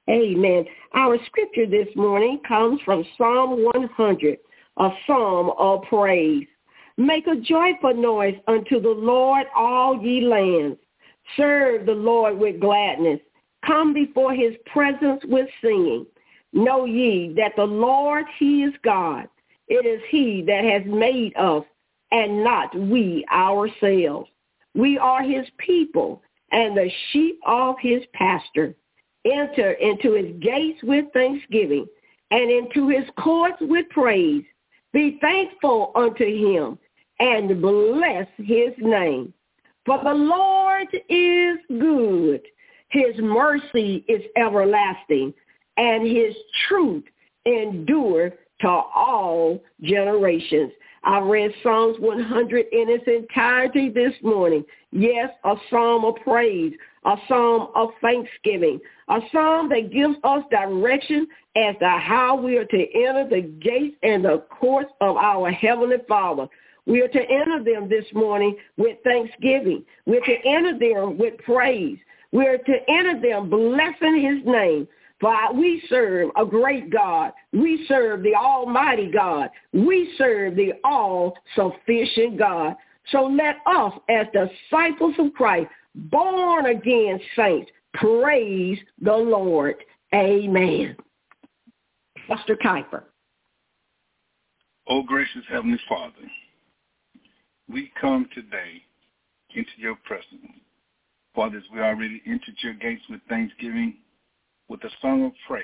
Amen. Our scripture this morning comes from Psalm 100, a psalm of praise. Make a joyful noise unto the Lord, all ye lands. Serve the Lord with gladness. Come before his presence with singing. Know ye that the Lord, he is God. It is he that has made us, and not we ourselves. We are his people, and the sheep of his pasture. Enter into his gates with thanksgiving, and into his courts with praise. Be thankful unto him, and bless his name. For the Lord is good. His mercy is everlasting, and his truth endureth to all generations. I read Psalms 100 in its entirety this morning. Yes, a psalm of praise, a psalm of thanksgiving, a psalm that gives us direction as to how we are to enter the gates and the courts of our Heavenly Father. We are to enter them this morning with thanksgiving. We're to enter them with praise. We're to enter them blessing his name. For we serve a great God. We serve the Almighty God. We serve the all-sufficient God. So let us, as disciples of Christ, born again saints, praise the Lord. Amen. Pastor Kuiper. Oh, gracious Heavenly Father, we come today into your presence. Father, as we already entered your gates with thanksgiving, with a song of praise.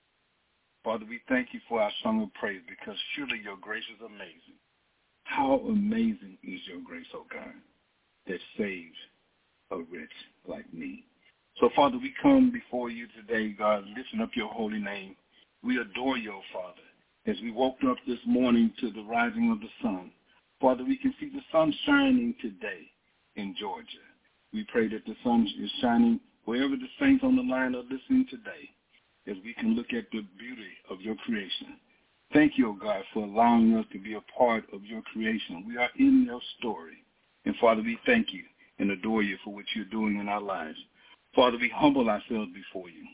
Father, we thank you for our song of praise because surely your grace is amazing. How amazing is your grace, oh God, that saves a wretch like me. So, Father, we come before you today, God, lifting up your holy name. We adore you, Father, as we woke up this morning to the rising of the sun. Father, we can see the sun shining today in Georgia. We pray that the sun is shining wherever the saints on the line are listening today, as we can look at the beauty of your creation. Thank you, O God, for allowing us to be a part of your creation. We are in your story. And, Father, we thank you and adore you for what you're doing in our lives. Father, we humble ourselves before you.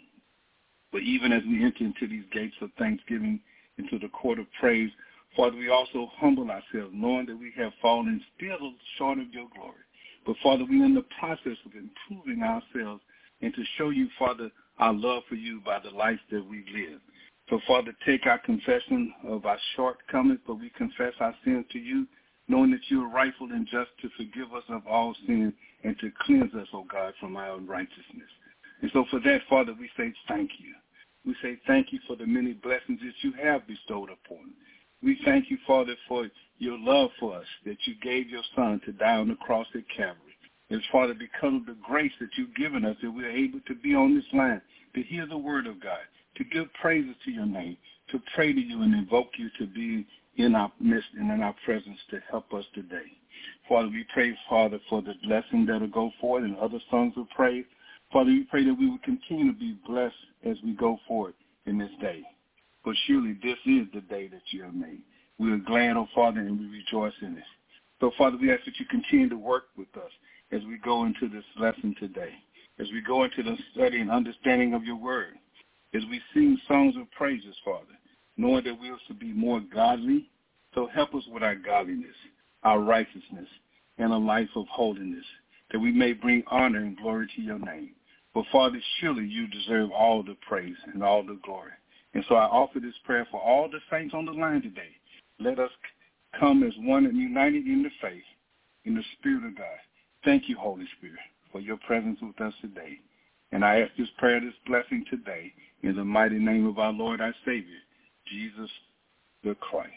But even as we enter into these gates of thanksgiving, into the court of praise, Father, we also humble ourselves, knowing that we have fallen still short of your glory. But, Father, we're in the process of improving ourselves and to show you, Father, our love for you by the life that we live. So, Father, take our confession of our shortcomings, but we confess our sins to you, knowing that you are rightful and just to forgive us of all sin and to cleanse us, O God, from our unrighteousness. And so for that, Father, we say thank you. We say thank you for the many blessings that you have bestowed upon us. We thank you, Father, for your love for us, that you gave your Son to die on the cross at Calvary. It's, Father, because of the grace that you've given us that we're able to be on this line, to hear the word of God, to give praises to your name, to pray to you and invoke you to be in our midst and in our presence to help us today. Father, we pray, Father, for the blessing that will go forward and other songs of praise. Father, we pray that we will continue to be blessed as we go forward in this day. For surely this is the day that you have made. We are glad, oh Father, and we rejoice in it. So, Father, we ask that you continue to work with us as we go into this lesson today, as we go into the study and understanding of your word, as we sing songs of praises, Father, knowing that we are to be more godly. So help us with our godliness, our righteousness, and a life of holiness, that we may bring honor and glory to your name. But, Father, surely you deserve all the praise and all the glory. And so I offer this prayer for all the saints on the line today. Let us come as one and united in the faith, in the Spirit of God. Thank you, Holy Spirit, for your presence with us today. And I ask this prayer, this blessing today, in the mighty name of our Lord, our Savior, Jesus the Christ.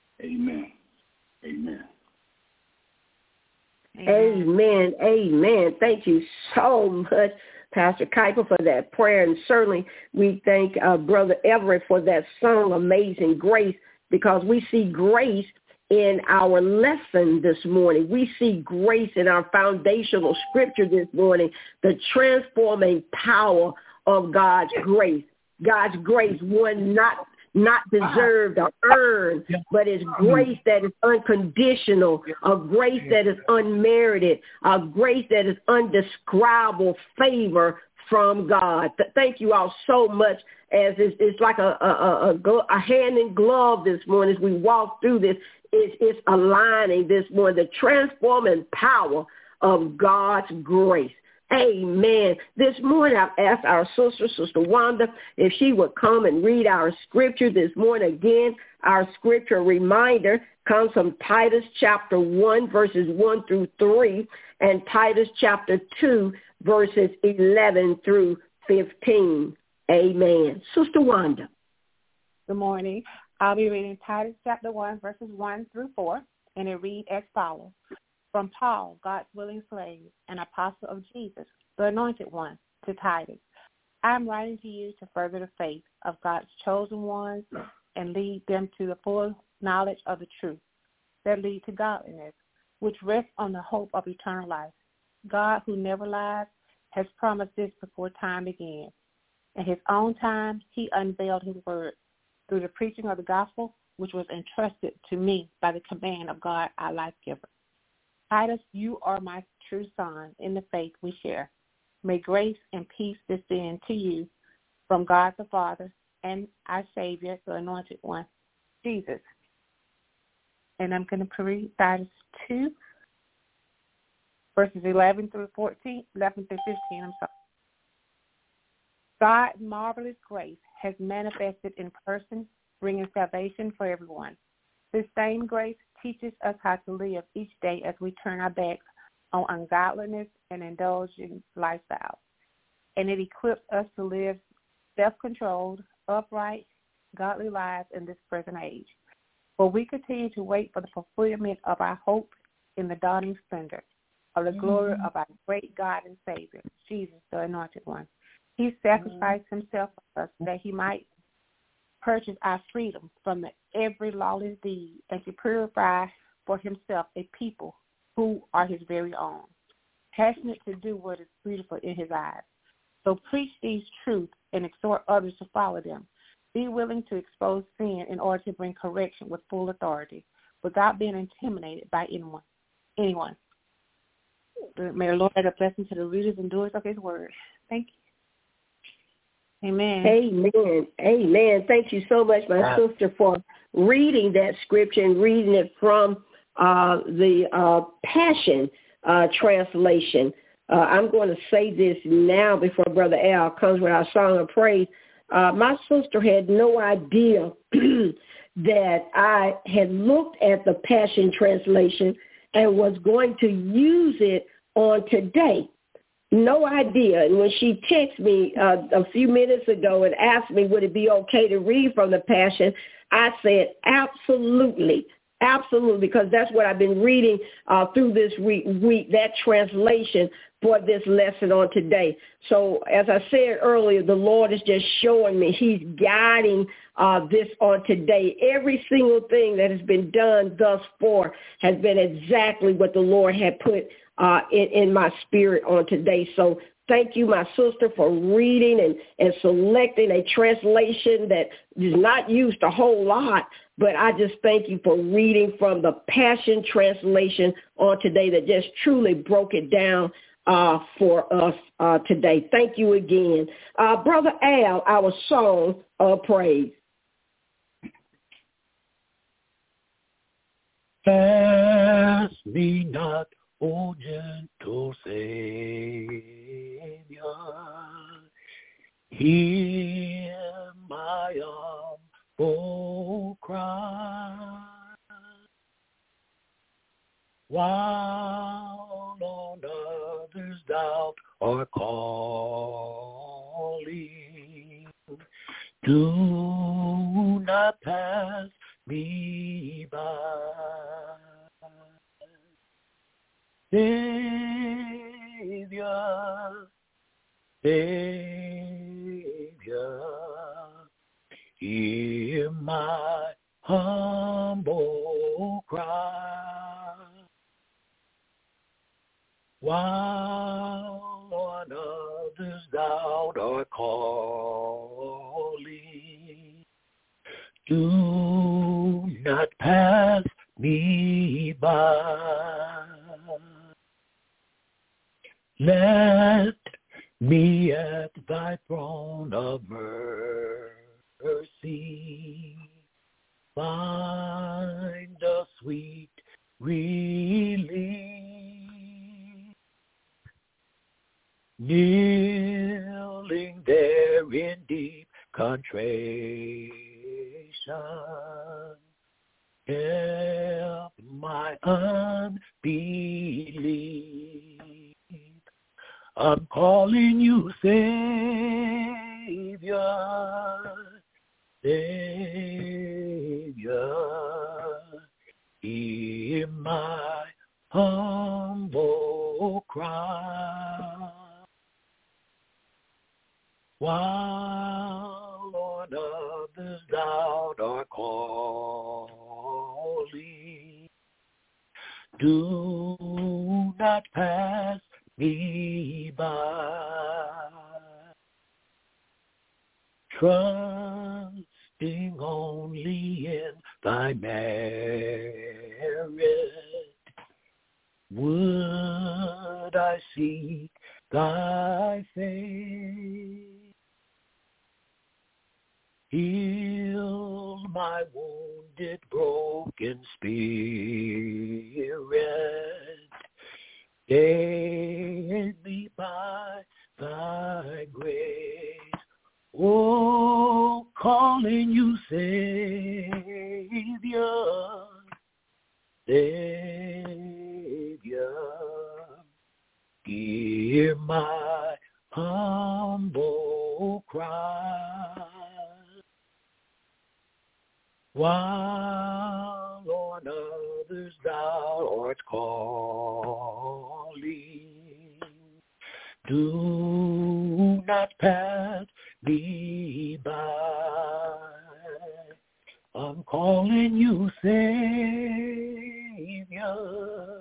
Amen. Amen. Amen. Amen. Thank you so much, Pastor Kuiper, for that prayer. And certainly we thank Brother Everett for that song, Amazing Grace, because we see grace in our lesson this morning. We see grace in our foundational scripture this morning, the transforming power of God's grace. God's grace, one not deserved or earned, but it's grace that is unconditional, a grace that is unmerited, a grace that is undescribable favor from God. Thank you all so much, as it's like a hand in glove this morning as we walk through this. It's aligning this morning, the transforming power of God's grace. Amen. This morning, I've asked our Sister Wanda, if she would come and read our scripture this morning. Again, our scripture reminder comes from Titus chapter 1, verses 1 through 3, and Titus chapter 2, verses 11 through 15. Amen. Sister Wanda. Good morning. I'll be reading Titus chapter 1, verses 1 through 4, and it reads as follows. From Paul, God's willing slave, an apostle of Jesus, the anointed one, to Titus. I am writing to you to further the faith of God's chosen ones and lead them to the full knowledge of the truth that lead to godliness, which rests on the hope of eternal life. God, who never lies, has promised this before time began. In his own time, he unveiled his word through the preaching of the gospel, which was entrusted to me by the command of God, our life giver. Titus, you are my true son in the faith we share. May grace and peace descend to you from God the Father and our Savior, the Anointed One, Jesus. And I'm going to read Titus 2, verses 11 through 15. God's marvelous grace has manifested in person, bringing salvation for everyone. This same grace teaches us how to live each day as we turn our backs on ungodliness and indulging lifestyles. And it equips us to live self-controlled, upright, godly lives in this present age. For we continue to wait for the fulfillment of our hope in the dawning splendor of the glory of our great God and Savior, Jesus, the Anointed One. He sacrificed himself for us that he might purchase our freedom from every lawless deed and to purify for himself a people who are his very own, passionate to do what is beautiful in his eyes. So preach these truths and exhort others to follow them. Be willing to expose sin in order to bring correction with full authority, without being intimidated by anyone. May the Lord add a blessing to the readers and doers of his word. Thank you. Amen. Amen. Amen. Thank you so much, my sister, for reading that scripture and reading it from the Passion translation. I'm going to say this now before Brother Al comes with our song of praise. My sister had no idea that I had looked at the Passion translation and was going to use it on today. No idea. And when she texted me a few minutes ago and asked me would it be okay to read from the Passion, I said absolutely, absolutely, because that's what I've been reading through this week, that translation for this lesson on today. So as I said earlier, the Lord is just showing me he's guiding this on today. Every single thing that has been done thus far has been exactly what the Lord had put in my spirit on today. So thank you, my sister, for reading and selecting a translation that is not used a whole lot, but I just thank you for reading from the Passion translation on today that just truly broke it down for us today. Thank you again. Brother Al, our song of praise. Pass me not, O gentle Savior, hear my humble cry, while on others thou art calling. Do not pass me by. Savior, Savior, hear my humble cry, while on others thou art calling. Do not pass me by. Let me at mercy. Find a sweet relief. Kneeling there in deep contrition, help my unbelief. I'm calling you, Savior, Savior. Hear my humble cry. While on others thou art calling, do not pass me by. Trusting only in thy merit, would I seek thy face. Heal my wounded, broken spirit. Save me by thy grace. Oh, calling you, Savior, Savior. Hear my humble cry. While on others thou art calling, do not pass me by. I'm calling you, Savior,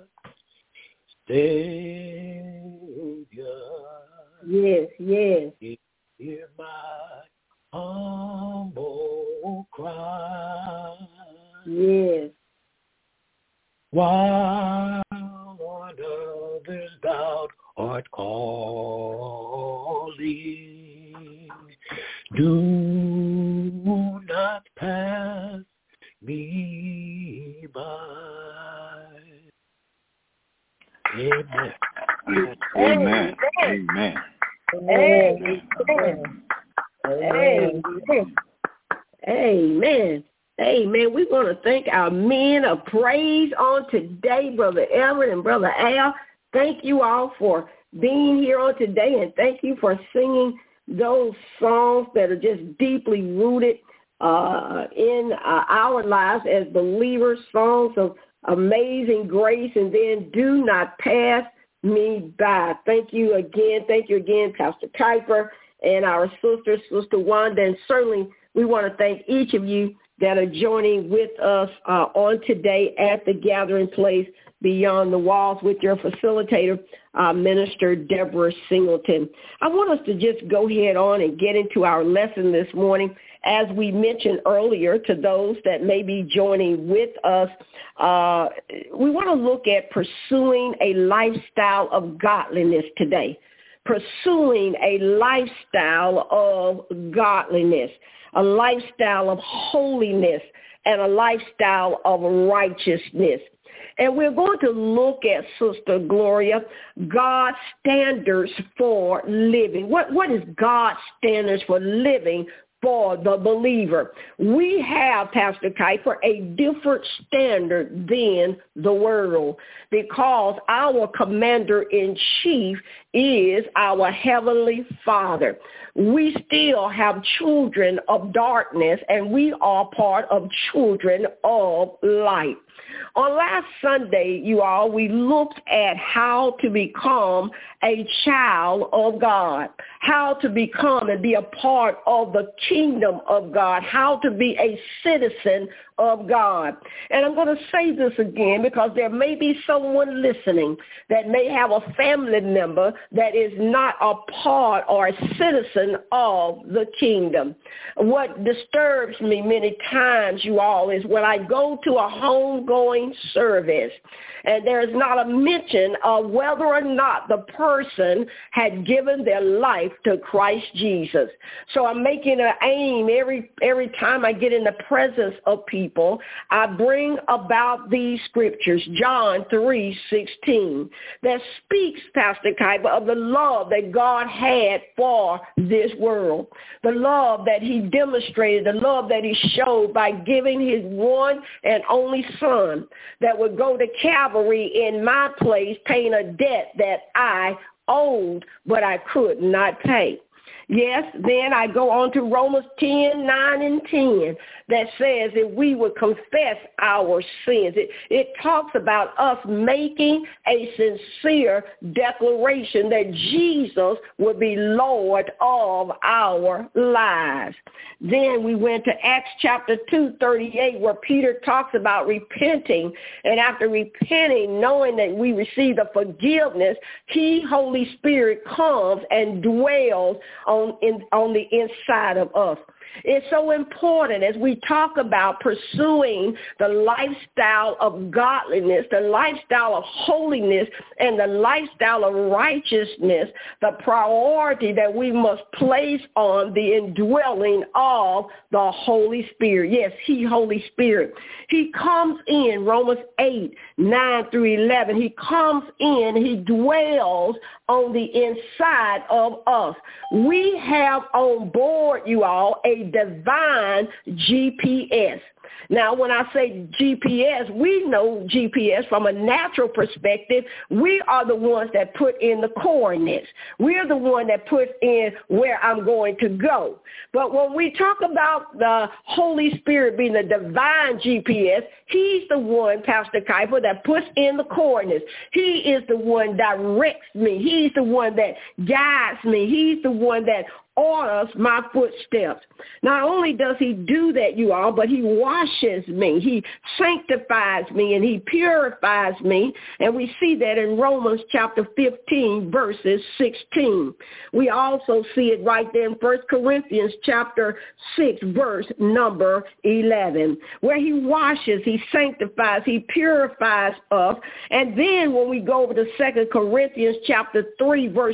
Savior. Yes, yes. Hear my humble cry. Yes. While on others thou art calling, do not pass me by. Amen. Amen. Amen. Amen. Amen. Amen. Amen. We want to thank our men of praise on today, Brother Everett and Brother Al. Thank you all for being here on today, and thank you for singing those songs that are just deeply rooted in our lives as believers, songs of amazing grace, and then do not pass me by. Thank you again, Pastor Kuiper and our sister, Sister Wanda, and certainly we want to thank each of you that are joining with us on today at the gathering place beyond the walls with your facilitator, Minister Deborah Singleton. I want us to just go ahead on and get into our lesson this morning. As we mentioned earlier, to those that may be joining with us, we want to look at pursuing a lifestyle of godliness today. Pursuing a lifestyle of godliness, a lifestyle of holiness, and a lifestyle of righteousness. And we're going to look at, Sister Gloria, God's standards for living. What is God's standards for living for the believer? We have, Pastor Kuiper, a different standard than the world because our commander-in-chief is our Heavenly Father. We still have children of darkness, and we are part of children of light. On last Sunday, you all, we looked at how to become a child of God, how to become and be a part of the kingdom of God, how to be a citizen of God. And I'm going to say this again because there may be someone listening that may have a family member that is not a part or a citizen of the kingdom. What disturbs me many times, you all, is when I go to a homegoing service and there's not a mention of whether or not the person had given their life to Christ Jesus. So I'm making an aim every time I get in the presence of people, I bring about these scriptures, John 3:16, that speaks, Pastor Kuiper, of the love that God had for this world, the love that he demonstrated, the love that he showed by giving his one and only son that would go to Calvary in my place, paying a debt that I owed, but I could not pay. Yes, then I go on to Romans 10:9 and 10 that says if we would confess our sins. It talks about us making a sincere declaration that Jesus would be Lord of our lives. Then we went to Acts chapter 2:38 where Peter talks about repenting. And after repenting, knowing that we receive the forgiveness, he, Holy Spirit, comes and dwells on the inside of us. It's so important as we talk about pursuing the lifestyle of godliness, the lifestyle of holiness, and the lifestyle of righteousness, the priority that we must place on the indwelling of the Holy Spirit. Yes, he, Holy Spirit. He comes in, Romans 8:9 through 11. He comes in, he dwells on the inside of us. We have on board, you all, a divine GPS. Now, when I say GPS, we know GPS from a natural perspective. We are the ones that put in the coordinates. We're the one that puts in where I'm going to go. But when we talk about the Holy Spirit being the divine GPS, he's the one, Pastor Kuiper, that puts in the coordinates. He is the one that directs me. He's the one that guides me. He's the one that orders my footsteps. Not only does he do that, you all, but he washes me. He sanctifies me and he purifies me. And we see that in Romans chapter 15, verses 16. We also see it right there in 1 Corinthians chapter 6, verse number 11, where he washes, he sanctifies, he purifies us. And then when we go over to 2 Corinthians chapter 3, verse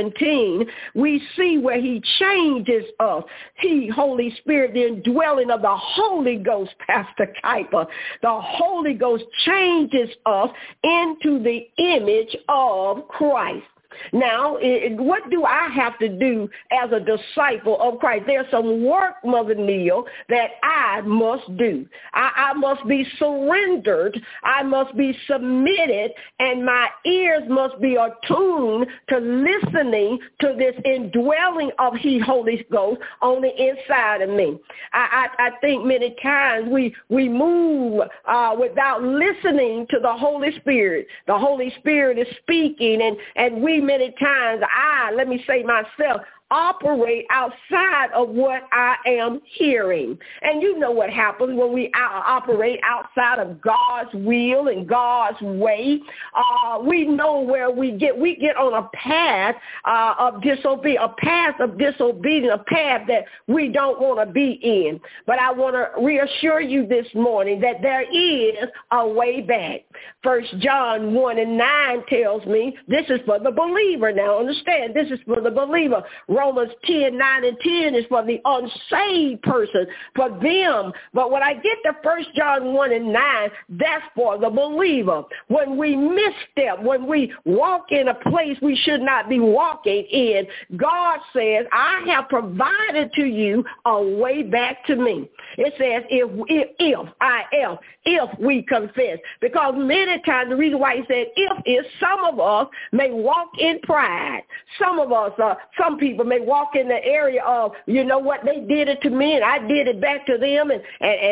17, we see where he changes us. He, Holy Spirit, the indwelling of the Holy Ghost, Pastor Kuiper. The Holy Ghost changes us into the image of Christ. Now, what do I have to do as a disciple of Christ? There's some work, Mother Neal, that I must do. I must be surrendered. I must be submitted, and my ears must be attuned to listening to this indwelling of He, Holy Ghost, on the inside of me. I think many times we move without listening to the Holy Spirit. The Holy Spirit is speaking, and we many times, let me say myself, operate outside of what I am hearing. And you know what happens when we operate outside of God's will and God's way. We know where we get on a path of disobedience, a path that we don't want to be in. But I want to reassure you this morning that there is a way back. 1 John 1:9 tells me this is for the believer. Now understand, this is for the believer. Romans 10:9 and 10 is for the unsaved person, for them. But when I get to 1 John 1:9, that's for the believer. When we misstep, when we walk in a place we should not be walking in, God says, I have provided to you a way back to me. It says, if we confess. Because many times the reason why he said if is some of us may walk in pride. Some of us, some people people may walk in the area of, you know what, they did it to me and I did it back to them, and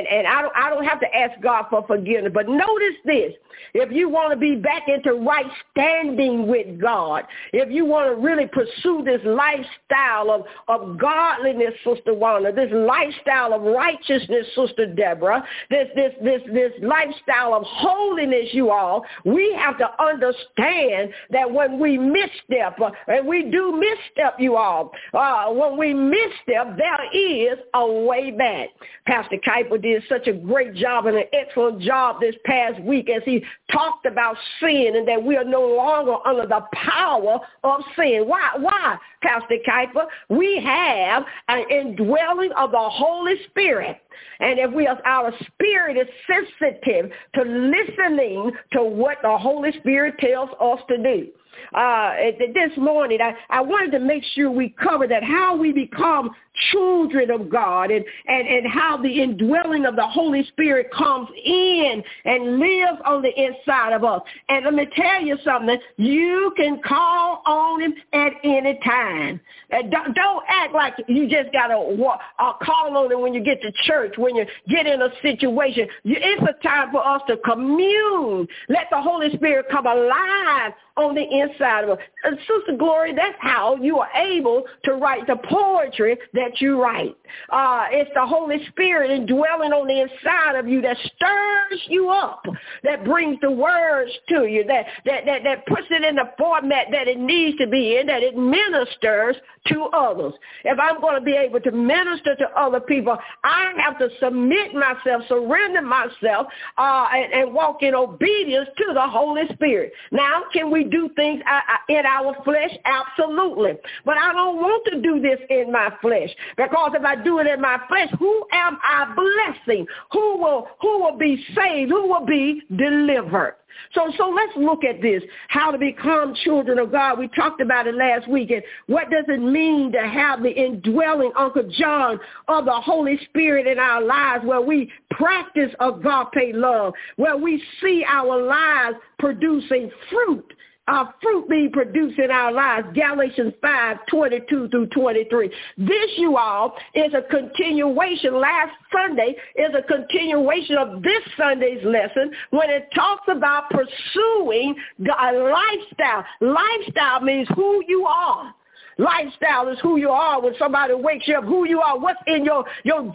I don't have to ask God for forgiveness. But notice this. If you want to be back into right standing with God, if you want to really pursue this lifestyle of godliness, Sister Wanda, this lifestyle of righteousness, Sister Deborah, this lifestyle of holiness, you all, we have to understand that when we misstep, and we do misstep, you all, when we misstep, there is a way back. Pastor Kuiper did such a great job and an excellent job this past week as he talked about sin and that we are no longer under the power of sin. Why, Pastor Kuiper? We have an indwelling of the Holy Spirit. And if our spirit is sensitive to listening to what the Holy Spirit tells us to do. This morning, I wanted to make sure we cover that, how we become children of God and how the indwelling of the Holy Spirit comes in and lives on the inside of us. And let me tell you something, you can call on him at any time. Don't act like you just got to call on him when you get to church, when you get in a situation. It's a time for us to commune. Let the Holy Spirit come alive on the inside of us. And Sister Glory, that's how you are able to write the poetry that you write. It's the Holy Spirit indwelling on the inside of you that stirs you up, that brings the words to you, that puts it in the format that it needs to be in, that it ministers to others. If I'm going to be able to minister to other people, I have to submit myself, surrender myself, and walk in obedience to the Holy Spirit. Now, can we do things in our flesh? Absolutely. But I don't want to do this in my flesh, because if I do it in my flesh, who am I blessing? Who will be saved? Who will be delivered? So let's look at this, how to become children of God. We talked about it last week. And what does it mean to have the indwelling, Uncle John, of the Holy Spirit in our lives, where we practice agape love, where we see our lives producing fruit, fruit being produced in our lives, Galatians 5:22 through 23. This, you all, is a continuation. Last Sunday is a continuation of this Sunday's lesson when it talks about pursuing a lifestyle. Lifestyle means who you are. Lifestyle is who you are. When somebody wakes you up, who you are, what's in your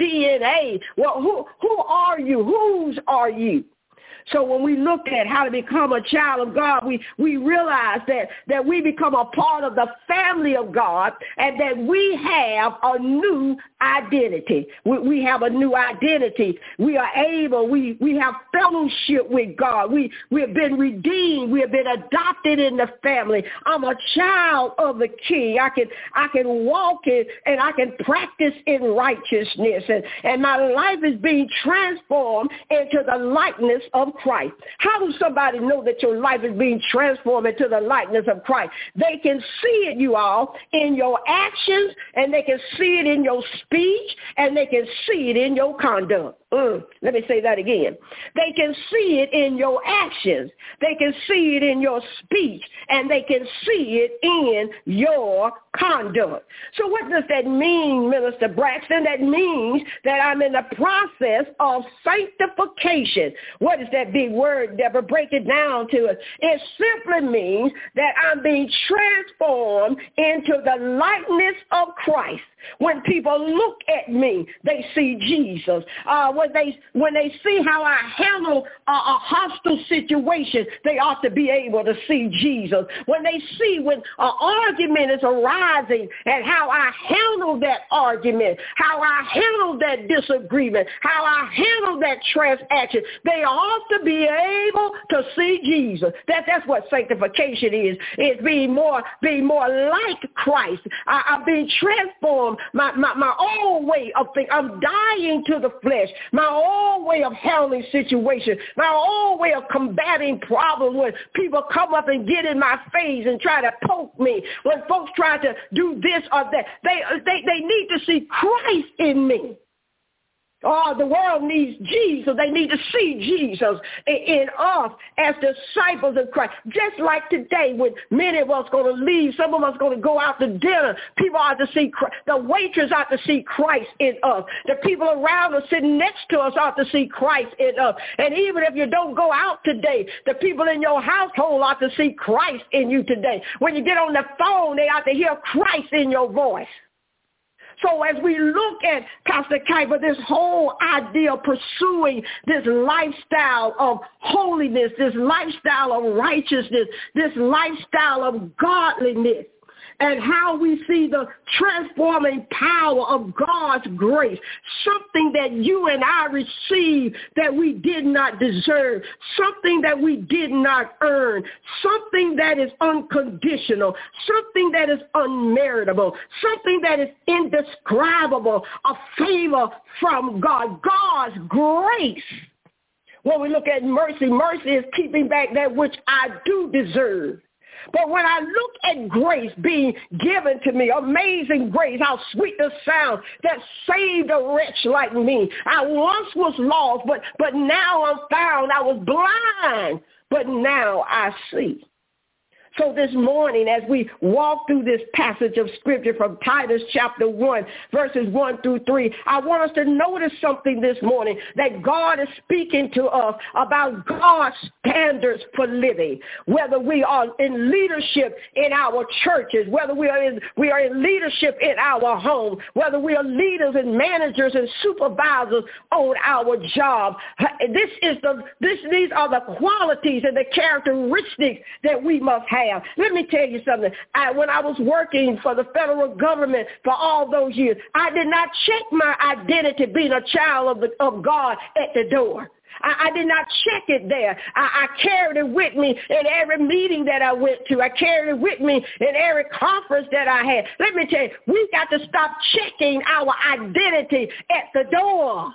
DNA. Well, who are you? Whose are you? So when we look at how to become a child of God, we realize that we become a part of the family of God, and that we have a new identity. We have a new identity. We are able, we have fellowship with God. We have been redeemed. We have been adopted in the family. I'm a child of the King. I can walk in and I can practice in righteousness, and my life is being transformed into the likeness of Christ. How does somebody know that your life is being transformed into the likeness of Christ? They can see it, you all, in your actions, and they can see it in your speech, and they can see it in your conduct. Let me say that again. They can see it in your actions. They can see it in your speech, and they can see it in your conduct. So what does that mean, Minister Braxton? That means that I'm in the process of sanctification. What is that big word, Deborah? Break it down to us. It simply means that I'm being transformed into the likeness of Christ. When people look at me, they see Jesus. When they see how I handle a hostile situation, they ought to be able to see Jesus. When they see when an argument is arising and how I handle that argument, how I handle that disagreement, how I handle that transaction, they ought to be able to see Jesus. That's what sanctification is. It's being more like Christ. I'm being transformed. My old way of thinking, I'm dying to the flesh. My old way of handling situations. My old way of combating problems when people come up and get in my face and try to poke me. When folks try to do this or that, they need to see Christ in me. Oh, the world needs Jesus. They need to see Jesus in us as disciples of Christ. Just like today, when many of us going to leave, some of us going to go out to dinner. People ought to see Christ. The waitress ought to see Christ in us. The people around us sitting next to us ought to see Christ in us. And even if you don't go out today, the people in your household ought to see Christ in you today. When you get on the phone, they ought to hear Christ in your voice. So as we look at, Pastor Kuiper, this whole idea of pursuing this lifestyle of holiness, this lifestyle of righteousness, this lifestyle of godliness, and how we see the transforming power of God's grace, something that you and I received that we did not deserve, something that we did not earn, something that is unconditional, something that is unmeritable, something that is indescribable, a favor from God, God's grace. When we look at mercy, mercy is keeping back that which I do deserve. But when I look at grace being given to me, amazing grace, how sweet the sound that saved a wretch like me. I once was lost, but now I'm found. I was blind, but now I see. So this morning, as we walk through this passage of Scripture from Titus chapter 1, verses 1 through 3, I want us to notice something this morning, that God is speaking to us about God's standards for living, whether we are in leadership in our churches, whether we are in leadership in our home, whether we are leaders and managers and supervisors on our job. These are the qualities and the characteristics that we must have. Let me tell you something. When I was working for the federal government for all those years, I did not check my identity being a child of God at the door. I did not check it there. I carried it with me in every meeting that I went to. I carried it with me in every conference that I had. Let me tell you, we got to stop checking our identity at the door.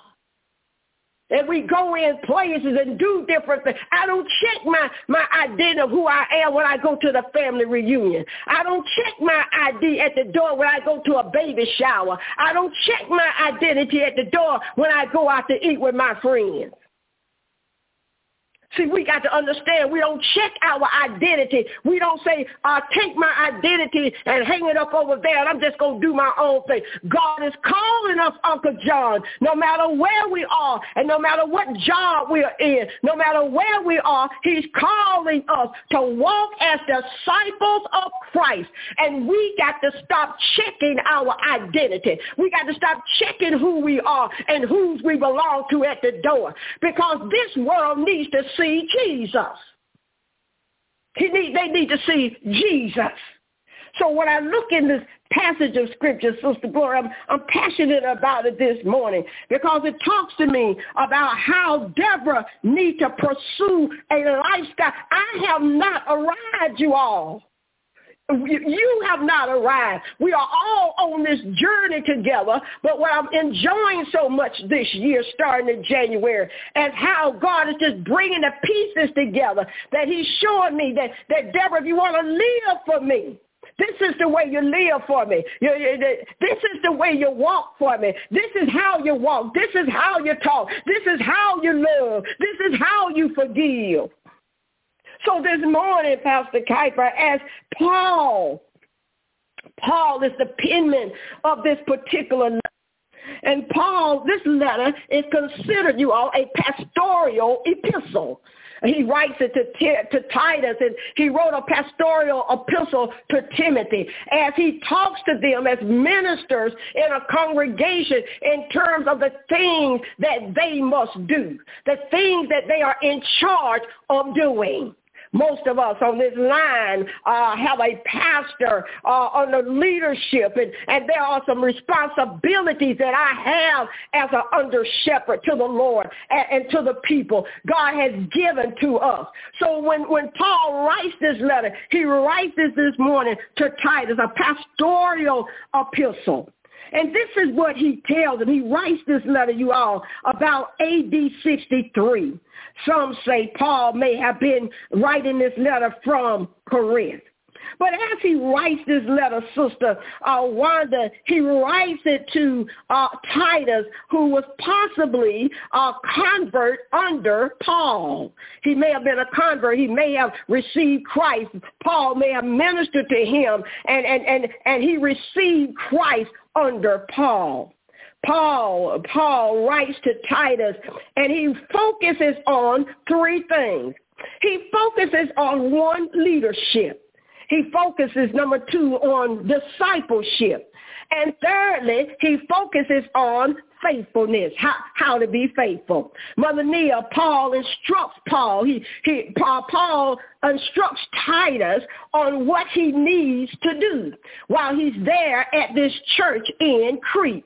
And we go in places and do different things. I don't check my identity of who I am when I go to the family reunion. I don't check my ID at the door when I go to a baby shower. I don't check my identity at the door when I go out to eat with my friends. See, we got to understand, we don't check our identity. We don't say, take my identity and hang it up over there, and I'm just going to do my own thing. God is calling us, Uncle John, no matter where we are and no matter what job we are in, no matter where we are, he's calling us to walk as disciples of Christ. And we got to stop checking our identity. We got to stop checking who we are and whose we belong to at the door, because this world needs to see Jesus. They need to see Jesus. So when I look in this passage of Scripture, Sister Gloria, I'm passionate about it this morning because it talks to me about how Deborah needs to pursue a lifestyle. I have not arrived, you all. You have not arrived. We are all on this journey together, but what I'm enjoying so much this year, starting in January, is how God is just bringing the pieces together, that he's showing me that Deborah, if you want to live for me, this is the way you live for me. This is the way you walk for me. This is how you walk. This is how you talk. This is how you love. This is how you forgive. So this morning, Pastor Kuiper, as Paul is the penman of this particular letter. And Paul, this letter is considered, you all, a pastoral epistle. He writes it to Titus, and he wrote a pastoral epistle to Timothy as he talks to them as ministers in a congregation in terms of the things that they must do, the things that they are in charge of doing. Most of us on this line have a pastor under leadership, and there are some responsibilities that I have as an under shepherd to the Lord and to the people God has given to us. So when Paul writes this letter, he writes this morning to Titus, a pastoral epistle. And this is what he tells them. He writes this letter, you all, about AD 63. Some say Paul may have been writing this letter from Corinth. But as he writes this letter, Sister Wanda, he writes it to Titus, who was possibly a convert under Paul. He may have been a convert. He may have received Christ. Paul may have ministered to him, and he received Christ under Paul. Paul writes to Titus, and he focuses on three things. He focuses on one, leadership. He focuses, number two, on discipleship. And thirdly, he focuses on faithfulness, how to be faithful. Mother Nia, Paul instructs Paul. Paul instructs Titus on what he needs to do while he's there at this church in Crete,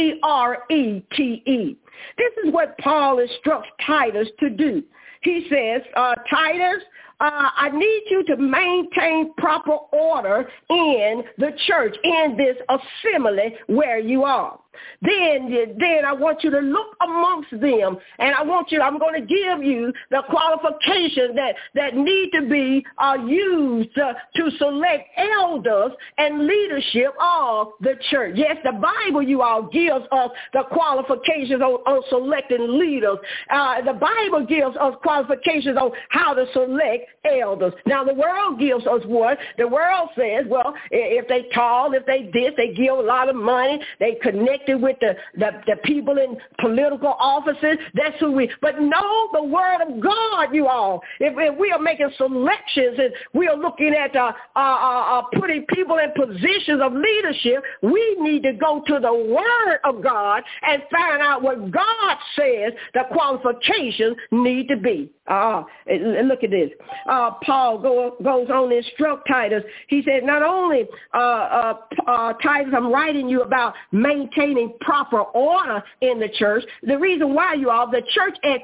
Crete. This is what Paul instructs Titus to do. He says, Titus, I need you to maintain proper order in the church, in this assembly where you are. Then I want you to look amongst them, and I'm going to give you the qualifications that need to be used to select elders and leadership of the church. Yes, the Bible, you all, gives us the qualifications on selecting leaders. The Bible gives us qualifications on how to select elders. Now, the world gives us what? The world says, well, if they tall, if they this, they give a lot of money, they connected with the people in political offices. That's who we, but no, the word of God, you all. If we are making selections and we are looking at putting people in positions of leadership, we need to go to the word of God and find out what God says the qualifications need to be. Look at this. Paul goes on to instruct Titus. He said, not only, Titus, I'm writing you about maintaining proper order in the church. The reason why, you all, the church at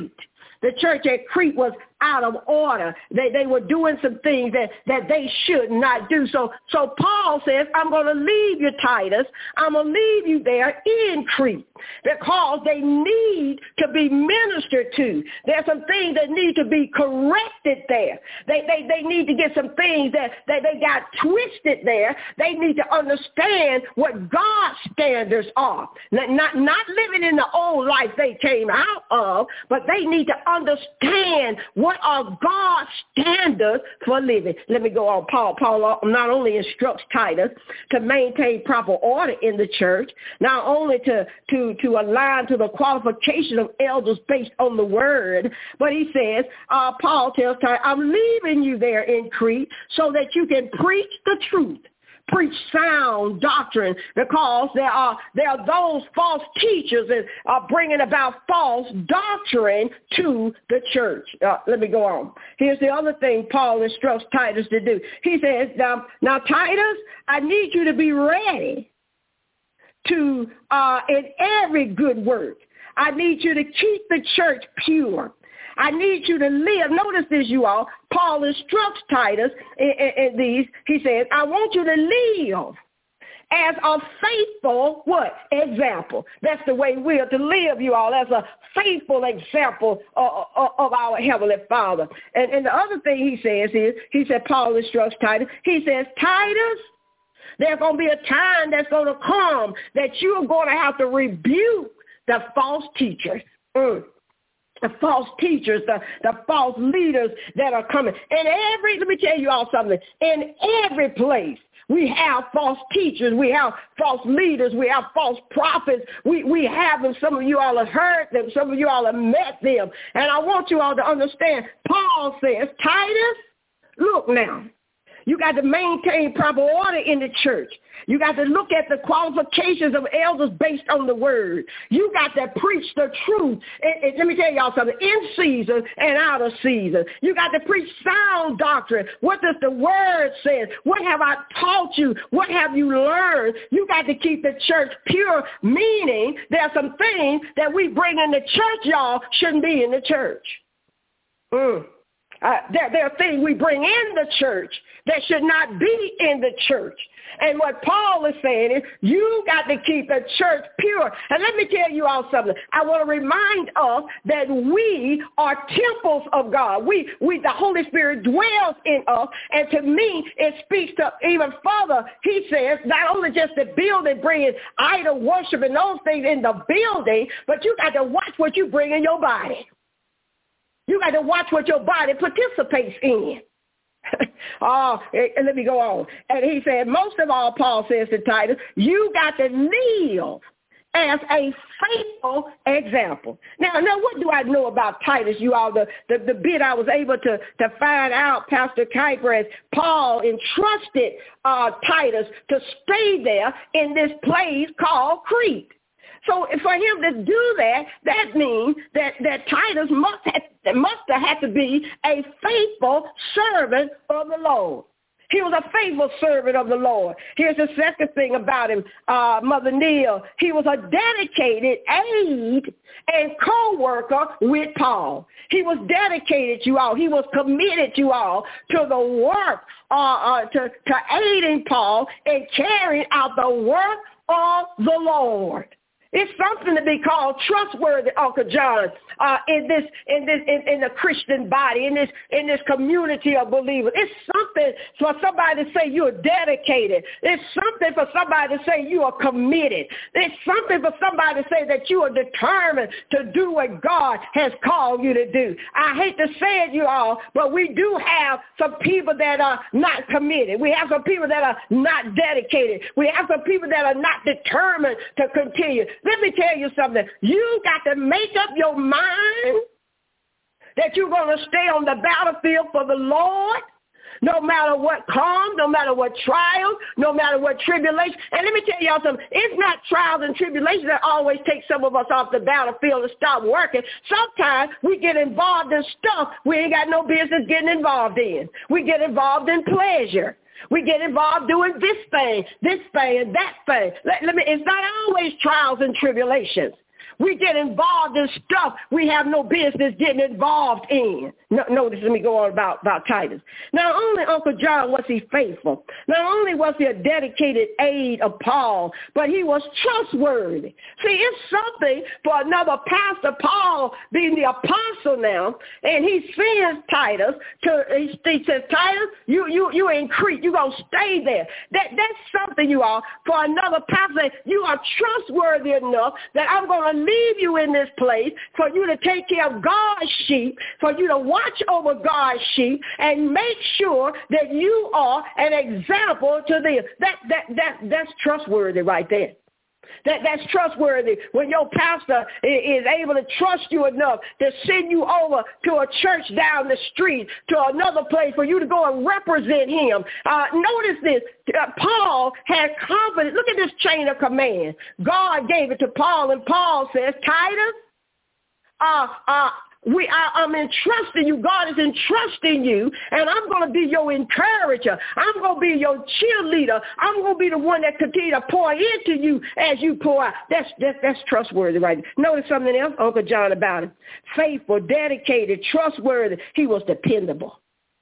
Crete was out of order. They were doing some things that they should not do. So Paul says, I'm going to leave you, Titus. I'm going to leave you there in Crete because they need to be ministered to. There's some things that need to be corrected there. They need to get some things that they got twisted there. They need to understand what God's standards are. Not living in the old life they came out of, but they need to understand what are God's standards for living. Let me go on. Paul not only instructs Titus to maintain proper order in the church, not only to align to the qualification of elders based on the word, but he says, Paul tells Titus, I'm leaving you there in Crete so that you can preach the truth. Preach sound doctrine, because there are those false teachers that are bringing about false doctrine to the church. Let me go on. Here's the other thing Paul instructs Titus to do. He says, now Titus, I need you to be ready to in every good work. I need you to keep the church pure. I need you to live. Notice this, you all. Paul instructs Titus in these. He says, I want you to live as a faithful, what? Example. That's the way we are to live, you all, as a faithful example of our Heavenly Father. And the other thing he says is, Paul instructs Titus, he says, Titus, there's going to be a time that's going to come that you're going to have to rebuke the false teachers. The false teachers, the false leaders that are coming. Let me tell you all something. In every place, we have false teachers. We have false leaders. We have false prophets. We have them. Some of you all have heard them. Some of you all have met them. And I want you all to understand, Paul says, Titus, look now. You got to maintain proper order in the church. You got to look at the qualifications of elders based on the word. You got to preach the truth. Let me tell y'all something. In season and out of season. You got to preach sound doctrine. What does the word say? What have I taught you? What have you learned? You got to keep the church pure, meaning there are some things that we bring in the church, y'all, shouldn't be in the church. There are things we bring in the church that should not be in the church. And what Paul is saying is you got to keep the church pure. And let me tell you all something. I want to remind us that we are temples of God. The Holy Spirit dwells in us. And to me, it speaks to even further. He says not only just the building bringing idol worship and those things in the building, but you got to watch what you bring in your body. You got to watch what your body participates in. Let me go on. And he said, most of all, Paul says to Titus, you got to live as a faithful example. Now, what do I know about Titus, you all? The bit I was able to find out, Pastor Kuiper, as Paul entrusted Titus to stay there in this place called Crete. So for him to do that, that means that Titus must have had to be a faithful servant of the Lord. He was a faithful servant of the Lord. Here's the second thing about him, Mother Neal. He was a dedicated aide and co-worker with Paul. He was dedicated, you all. He was committed, you all, to the work, to aiding Paul and carrying out the work of the Lord. It's something to be called trustworthy, Uncle John, in the Christian body, in this community of believers. It's something for somebody to say you're dedicated. It's something for somebody to say you are committed. It's something for somebody to say that you are determined to do what God has called you to do. I hate to say it, you all, but we do have some people that are not committed. We have some people that are not dedicated. We have some people that are not determined to continue. Let me tell you something. You got to make up your mind that you're going to stay on the battlefield for the Lord, no matter what comes, no matter what trials, no matter what tribulation. And let me tell y'all something. It's not trials and tribulations that always take some of us off the battlefield and stop working. Sometimes we get involved in stuff we ain't got no business getting involved in. We get involved in pleasure. We get involved doing this thing, and that thing. It's not always trials and tribulations. We get involved in stuff we have no business getting involved in. Notice, let me go on about Titus. Not only, Uncle John, was he faithful, not only was he a dedicated aide of Paul, but he was trustworthy. See, it's something for another pastor, Paul being the apostle now, and he sends Titus he says, Titus, you in Crete, you're going to stay there. That's something, you all, for another pastor. You are trustworthy enough that I'm going to leave you in this place for you to take care of God's sheep, for you to watch over God's sheep and make sure that you are an example to them. That's trustworthy right there. That's trustworthy when your pastor is able to trust you enough to send you over to a church down the street, to another place for you to go and represent him. Notice this. Paul had confidence. Look at this chain of command. God gave it to Paul, and Paul says, Titus, I'm entrusting you. God is entrusting you, and I'm going to be your encourager. I'm going to be your cheerleader. I'm going to be the one that continue to pour into you as you pour out. That's trustworthy, right? Notice something else, Uncle John, about him. Faithful, dedicated, trustworthy. He was dependable.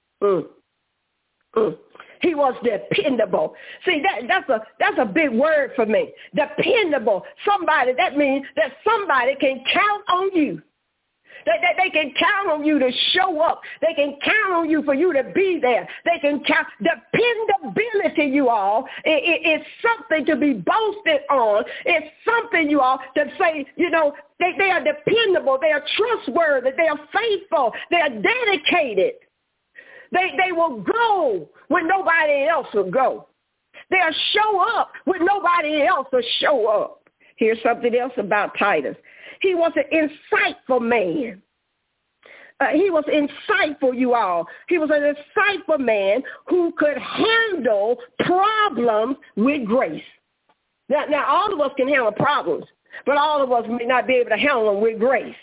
He was dependable. See, that's a big word for me. Dependable. Somebody, that means that somebody can count on you. They can count on you to show up. They can count on you for you to be there. They can count. Dependability, you all, it's something to be boasted on. It's something, you all, to say, you know, they are dependable. They are trustworthy. They are faithful. They are dedicated. They will go when nobody else will go. They'll show up when nobody else will show up. Here's something else about Titus. He was an insightful man. He was insightful, you all. He was an insightful man who could handle problems with grace. Now all of us can handle problems, but all of us may not be able to handle them with grace.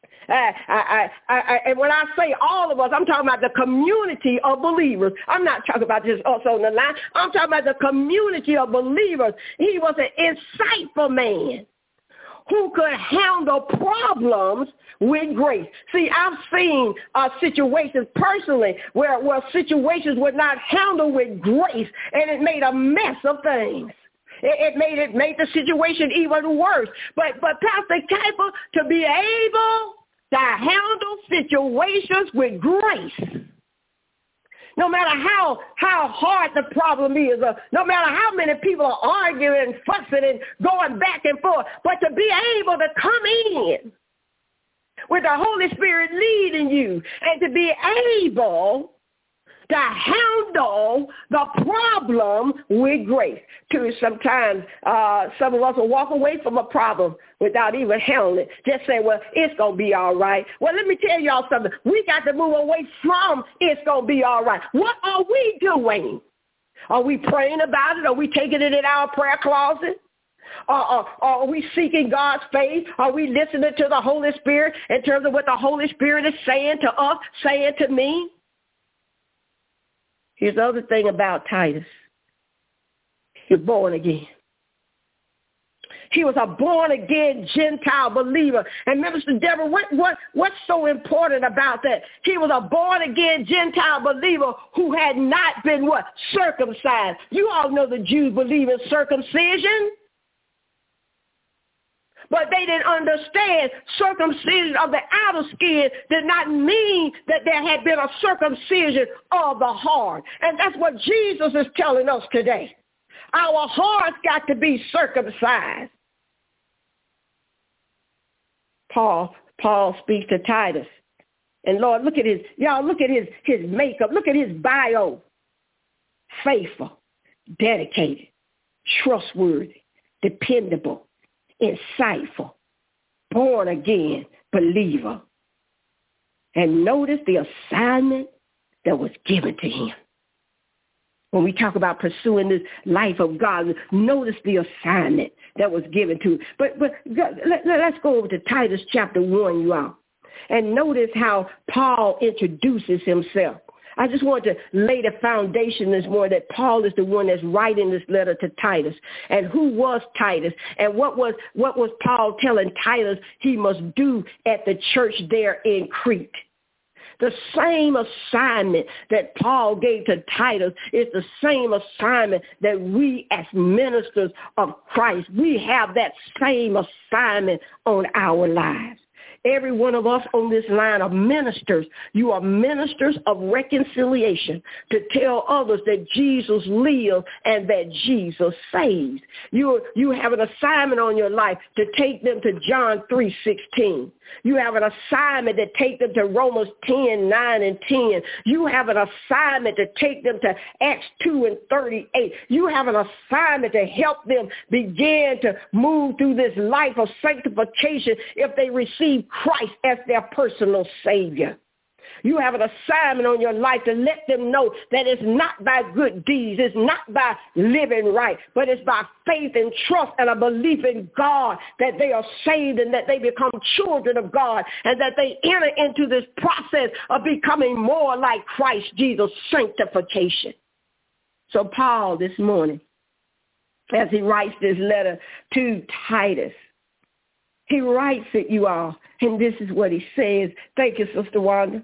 And when I say all of us, I'm talking about the community of believers. I'm not talking about just us on the line. I'm talking about the community of believers. He was an insightful man who could handle problems with grace. See, I've seen situations personally where situations were not handled with grace, and it made a mess of things. It made the situation even worse. But Pastor Kuyper, to be able to handle situations with grace, no matter how hard the problem is, no matter how many people are arguing, fussing, and going back and forth, but to be able to come in with the Holy Spirit leading you and to be able to handle the problem with grace. Sometimes some of us will walk away from a problem without even handling it. Just say, well, it's going to be all right. Well, let me tell y'all something. We got to move away from it's going to be all right. What are we doing? Are we praying about it? Are we taking it in our prayer closet? Are we seeking God's face? Are we listening to the Holy Spirit in terms of what the Holy Spirit is saying to us, saying to me? Here's the other thing about Titus. You're born again. He was a born-again Gentile believer. And Minister Deborah, what's so important about that? He was a born-again Gentile believer who had not been what? Circumcised. You all know the Jews believe in circumcision. But they didn't understand circumcision of the outer skin did not mean that there had been a circumcision of the heart. And that's what Jesus is telling us today. Our hearts got to be circumcised. Paul speaks to Titus. And Lord, look at his makeup. Look at his bio. Faithful, dedicated, trustworthy, dependable, insightful, born again believer. And notice the assignment that was given to him. When we talk about pursuing this life of God, notice the assignment that was given to him. But let's go over to Titus chapter 1, you all, and notice how Paul introduces himself. I just want to lay the foundation this morning that Paul is the one that's writing this letter to Titus. And who was Titus? And what was Paul telling Titus he must do at the church there in Crete? The same assignment that Paul gave to Titus is the same assignment that we as ministers of Christ, we have that same assignment on our lives. Every one of us on this line are ministers. You are ministers of reconciliation to tell others that Jesus lives and that Jesus saves. You have an assignment on your life to take them to John 3:16. You have an assignment to take them to Romans 10:9 and 10. You have an assignment to take them to Acts 2:38. You have an assignment to help them begin to move through this life of sanctification if they receive Christ as their personal Savior. You have an assignment on your life to let them know that it's not by good deeds, it's not by living right, but it's by faith and trust and a belief in God that they are saved and that they become children of God and that they enter into this process of becoming more like Christ Jesus, sanctification. So Paul this morning, as he writes this letter to Titus, he writes it, you all, and this is what he says. Thank you, Sister Wanda.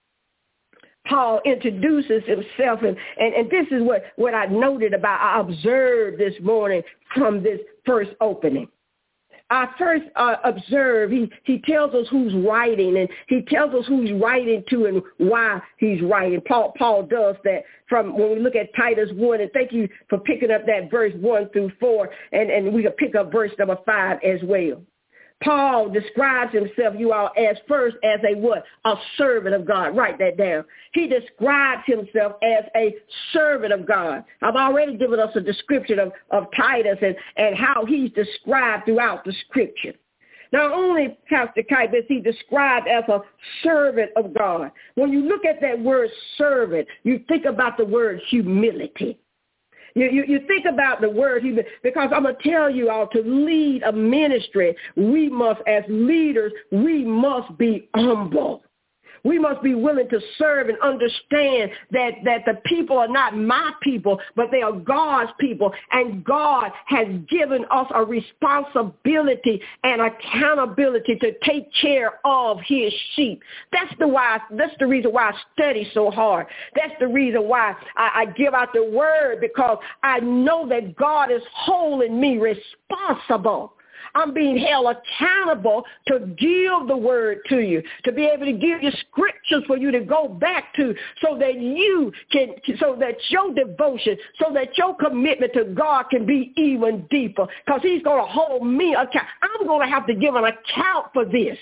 Paul introduces himself, and this is what I noted about, I observed this morning from this first opening. I first observe, he tells us who's writing, and he tells us who he's writing to and why he's writing. Paul does that from when we look at Titus 1, and thank you for picking up that verse 1 through 4, and we can pick up verse number 5 as well. Paul describes himself, you all, as first as a what? A servant of God. Write that down. He describes himself as a servant of God. I've already given us a description of Titus and how he's described throughout the scripture. Not only, Pastor Kuyper, is he described as a servant of God. When you look at that word servant, you think about the word humility. You think about the word, because I'm going to tell you all, to lead a ministry, we must, as leaders, we must be humble. We must be willing to serve and understand that the people are not my people, but they are God's people. And God has given us a responsibility and accountability to take care of his sheep. That's the reason why I study so hard. That's the reason why I give out the word, because I know that God is holding me responsible. I'm being held accountable to give the word to you, to be able to give you scriptures for you to go back to, so that you can, so that your devotion, so that your commitment to God can be even deeper, because he's going to hold me account. I'm going to have to give an account for this.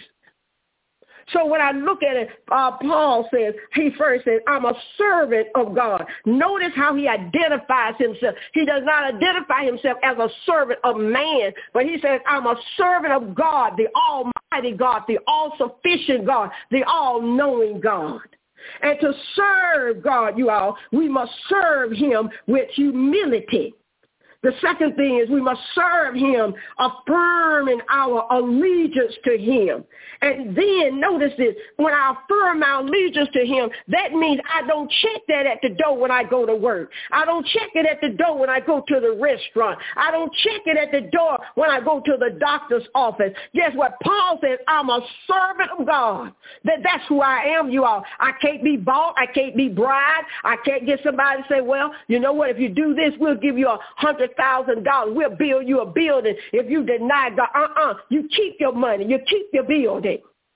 So when I look at it, Paul says, he first says, I'm a servant of God. Notice how he identifies himself. He does not identify himself as a servant of man, but he says, I'm a servant of God, the almighty God, the all-sufficient God, the all-knowing God. And to serve God, you all, we must serve him with humility. The second thing is we must serve him, affirming our allegiance to him. And then notice this, when I affirm our allegiance to him, that means I don't check that at the door when I go to work. I don't check it at the door when I go to the restaurant. I don't check it at the door when I go to the doctor's office. Guess what? Paul says, I'm a servant of God. That's who I am, you all. I can't be bought. I can't be bribed. I can't get somebody to say, well, you know what? If you do this, we'll give you $100,000. We'll build you a building. If you deny God, you keep your money. You keep your building.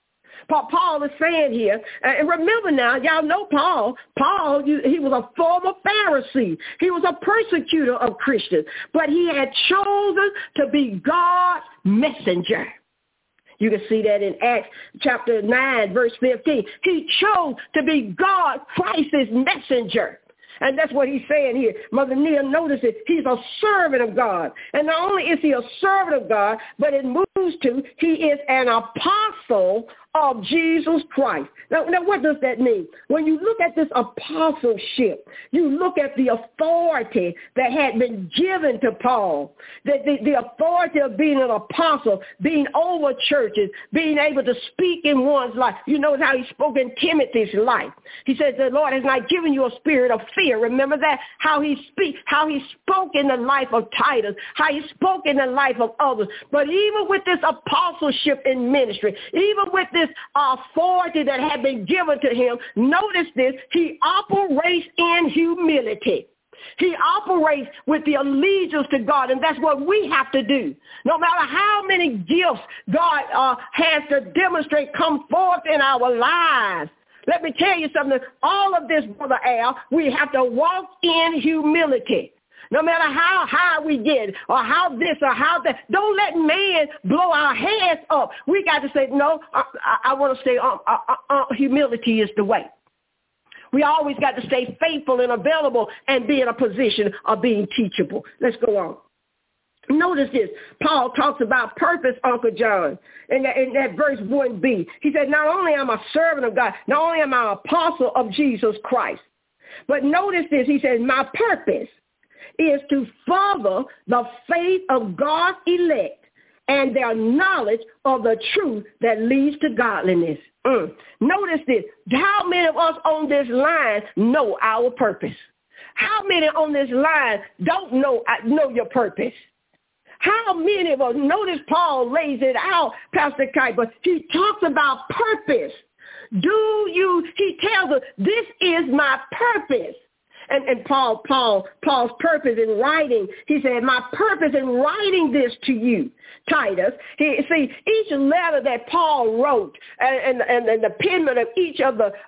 Paul is saying here, and remember now, y'all know Paul. He was a former Pharisee. He was a persecutor of Christians, but he had chosen to be God's messenger. You can see that in Acts chapter 9, verse 15. He chose to be God, Christ's messenger. And that's what he's saying here. Mother Nia notices he's a servant of God. And not only is he a servant of God, but it moves to he is an apostle of Jesus Christ. Now, what does that mean? When you look at this apostleship, you look at the authority that had been given to Paul, the authority of being an apostle, being over churches, being able to speak in one's life. You know how he spoke in Timothy's life. He said, the Lord has not given you a spirit of fear. Remember that? How he spoke in the life of Titus, how he spoke in the life of others. But even with this apostleship in ministry, even with this authority that had been given to him, notice this, he operates in humility. He operates with the allegiance to God, and that's what we have to do. No matter how many gifts God has to demonstrate come forth in our lives, let me tell you something. All of this, Brother Al, we have to walk in humility. No matter how high we get or how this or how that, don't let man blow our heads up. We got to say, no, I want to say humility is the way. We always got to stay faithful and available and be in a position of being teachable. Let's go on. Notice this. Paul talks about purpose, Uncle John, in that verse 1b. He said, not only am I a servant of God, not only am I an apostle of Jesus Christ, but notice this. He says, my purpose is to further the faith of God's elect and their knowledge of the truth that leads to godliness. Notice this. How many of us on this line know our purpose? How many on this line don't know your purpose? How many of us, notice Paul lays it out, Pastor Kuiper, he talks about purpose. He tells us, this is my purpose. And Paul's purpose in writing, he said, my purpose in writing this to you, Titus. See, each letter that Paul wrote and the penman of each of the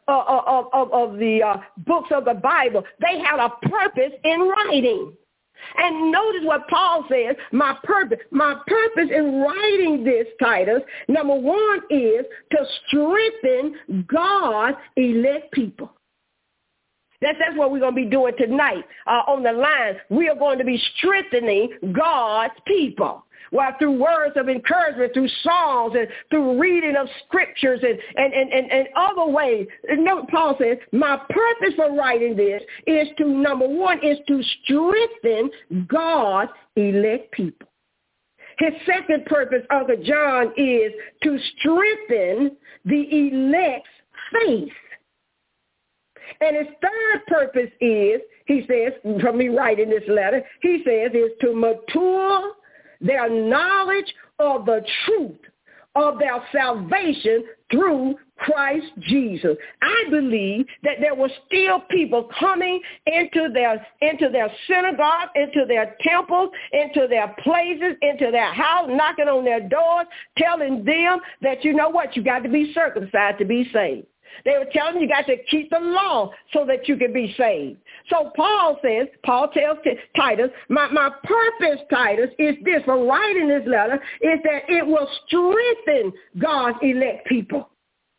books of the Bible, they had a purpose in writing. And notice what Paul says, my purpose in writing this, Titus, number one is to strengthen God's elect people. That's what we're going to be doing tonight on the line. We are going to be strengthening God's people. Well, through words of encouragement, through songs, and through reading of scriptures and other ways. Note Paul says, my purpose for writing this is to, number one, is to strengthen God's elect people. His second purpose, Uncle John, is to strengthen the elect's faith. And his third purpose is, he says, from me writing this letter, he says, is to mature their knowledge of the truth of their salvation through Christ Jesus. I believe that there were still people coming into their synagogue, into their temples, into their places, into their house, knocking on their doors, telling them that, you know what, you got to be circumcised to be saved. They were telling them you got to keep the law so that you can be saved. So Paul tells Titus, my purpose, Titus, is this, for writing this letter, is that it will strengthen God's elect people.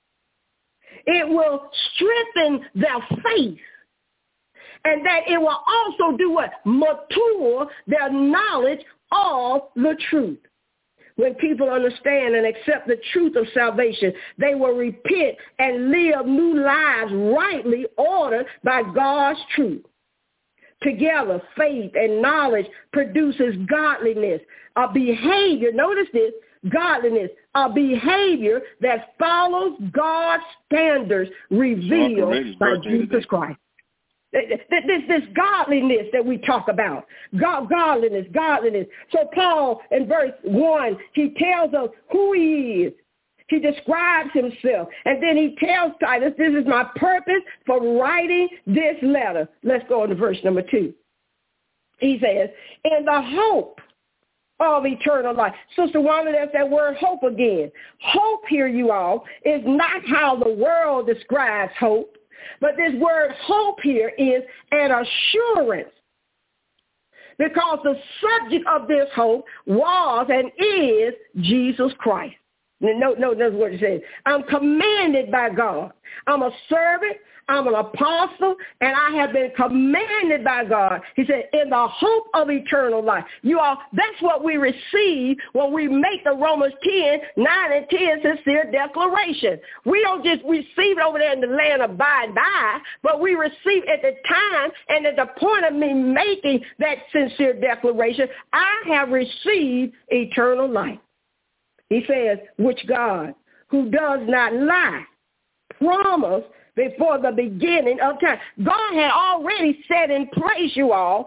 It will strengthen their faith. And that it will also do what? Mature their knowledge of the truth. When people understand and accept the truth of salvation, they will repent and live new lives rightly ordered by God's truth. Together, faith and knowledge produces godliness, a behavior, notice this, godliness, a behavior that follows God's standards revealed by Jesus Christ. This godliness that we talk about, godliness. So Paul, in verse 1, he tells us who he is. He describes himself. And then he tells Titus, this is my purpose for writing this letter. Let's go on to verse number 2. He says, in the hope of eternal life. Sister Wanda, there's that word hope again. Hope here, you all, is not how the world describes hope. But this word hope here is an assurance, because the subject of this hope was and is Jesus Christ. Note what it says. I'm commanded by God. I'm a servant. I'm an apostle, and I have been commanded by God. He said, in the hope of eternal life. You all, that's what we receive when we make the Romans 10, 9 and 10 sincere declaration. We don't just receive it over there in the land of by and by, but we receive at the time and at the point of me making that sincere declaration, I have received eternal life. He says, which God, who does not lie, promised before the beginning of time. God had already set in place, you all,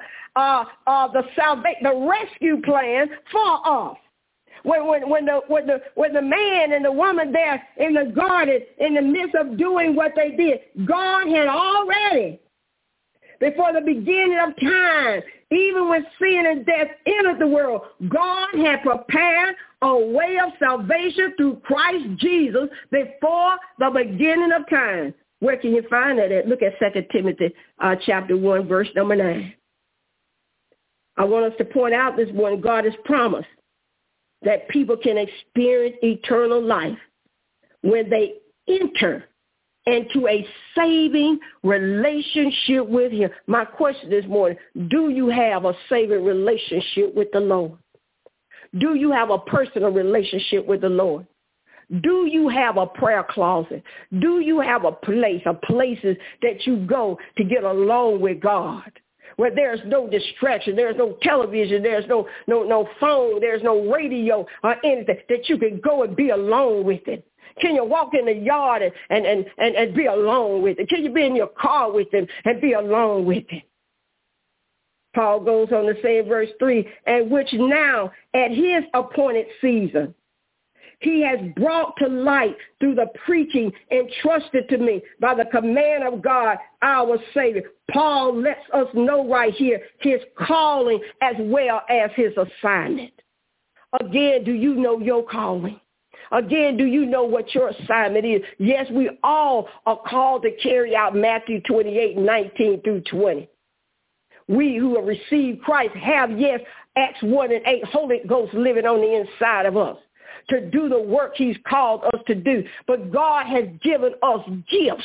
the rescue plan for us. When the man and the woman there in the garden, in the midst of doing what they did, God had already, before the beginning of time, even when sin and death entered the world, God had prepared a way of salvation through Christ Jesus before the beginning of time. Where can you find that at? Look at 2 Timothy chapter 1, verse number 9. I want us to point out this morning, God has promised that people can experience eternal life when they enter into a saving relationship with him. My question this morning, do you have a saving relationship with the Lord? Do you have a personal relationship with the Lord? Do you have a prayer closet? Do you have a place, or places that you go to get alone with God, where there's no distraction, there's no television, there's no phone, there's no radio or anything, that you can go and be alone with it? Can you walk in the yard and be alone with it? Can you be in your car with him and be alone with it? Paul goes on to say in verse 3, and which now at his appointed season, he has brought to light through the preaching entrusted to me by the command of God, our Savior. Paul lets us know right here his calling as well as his assignment. Again, do you know your calling? Again, do you know what your assignment is? Yes, we all are called to carry out Matthew 28, 19 through 20. We who have received Christ have, yes, Acts 1 and 8, Holy Ghost living on the inside of us to do the work he's called us to do. But God has given us gifts.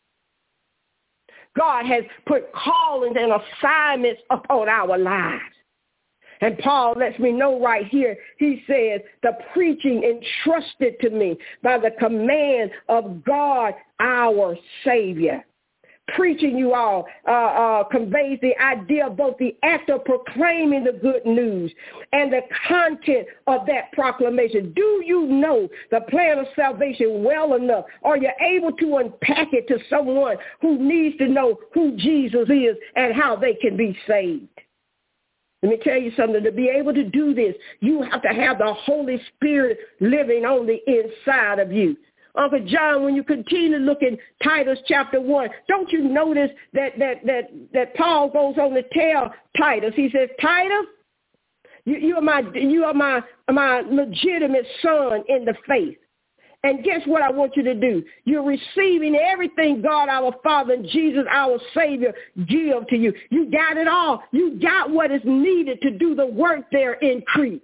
God has put callings and assignments upon our lives. And Paul lets me know right here, he says, the preaching entrusted to me by the command of God, our Savior. preaching, you all, conveys the idea of both the act of proclaiming the good news and the content of that proclamation. Do you know the plan of salvation well enough? Are you able to unpack it to someone who needs to know who Jesus is and how they can be saved? Let me tell you something. To be able to do this, you have to have the Holy Spirit living on the inside of you. Uncle John, when you continue to look in Titus chapter 1, don't you notice that Paul goes on to tell Titus, he says, Titus, you are my legitimate son in the faith. And guess what I want you to do? You're receiving everything God our Father and Jesus our Savior give to you. You got it all. You got what is needed to do the work there in Crete.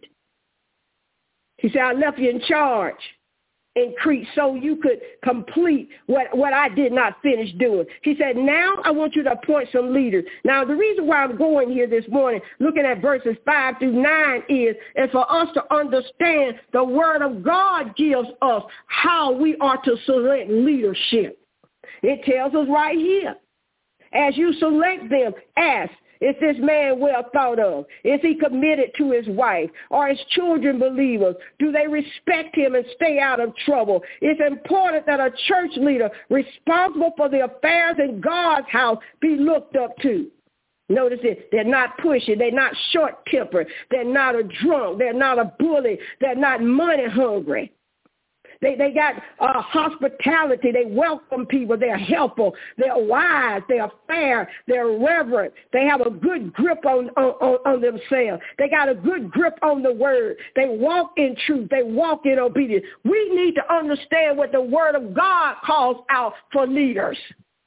He said, I left you in charge in Crete so you could complete what I did not finish doing. He said, now I want you to appoint some leaders. Now, the reason why I'm going here this morning, looking at verses 5 through 9 is for us to understand the word of God gives us how we are to select leadership. It tells us right here. As you select them, ask, is this man well thought of? Is he committed to his wife? Are his children believers? Do they respect him and stay out of trouble? It's important that a church leader responsible for the affairs in God's house be looked up to. Notice it. They're not pushy. They're not short-tempered. They're not a drunk. They're not a bully. They're not money hungry. They got hospitality. They welcome people. They're helpful. They're wise. They're fair. They're reverent. They have a good grip on themselves. They got a good grip on the word. They walk in truth. They walk in obedience. We need to understand what the word of God calls out for leaders.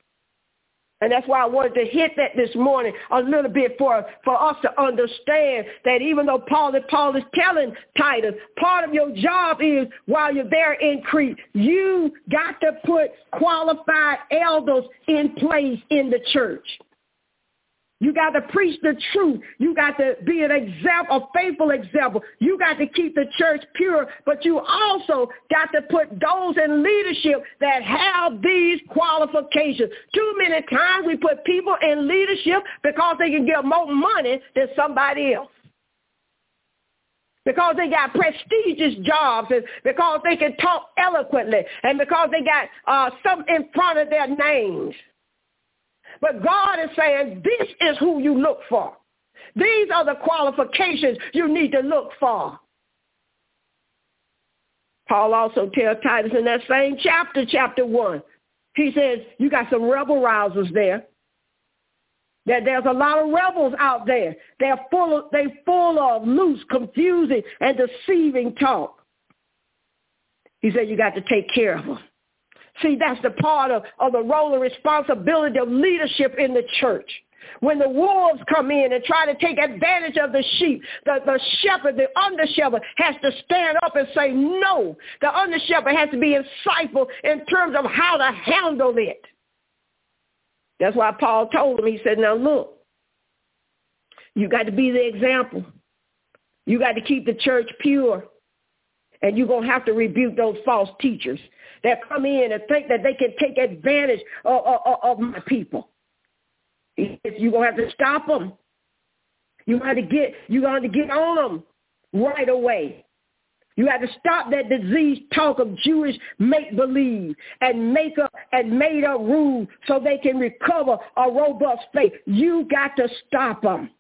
And that's why I wanted to hit that this morning a little bit for us to understand that even though Paul is telling Titus, part of your job is while you're there in Crete, you got to put qualified elders in place in the church. You got to preach the truth. You got to be an example, a faithful example. You got to keep the church pure, but you also got to put those in leadership that have these qualifications. Too many times we put people in leadership because they can get more money than somebody else, because they got prestigious jobs, and because they can talk eloquently, and because they got something in front of their names. But God is saying, this is who you look for. These are the qualifications you need to look for. Paul also tells Titus in that same chapter 1, he says, you got some rebel rousers there. That there's a lot of rebels out there. They're full of loose, confusing, and deceiving talk. He said, you got to take care of them. See, that's the part of the role and responsibility of leadership in the church. When the wolves come in and try to take advantage of the sheep, the shepherd, the under-shepherd has to stand up and say no. The under-shepherd has to be insightful in terms of how to handle it. That's why Paul told him, he said, now look, you got to be the example. You got to keep the church pure. And you're going to have to rebuke those false teachers that come in and think that they can take advantage of my people. You're going to have to stop them. You're going to get on them right away. You have to stop that diseased talk of Jewish make-believe and make-up and made-up rules so they can recover a robust faith. You got to stop them.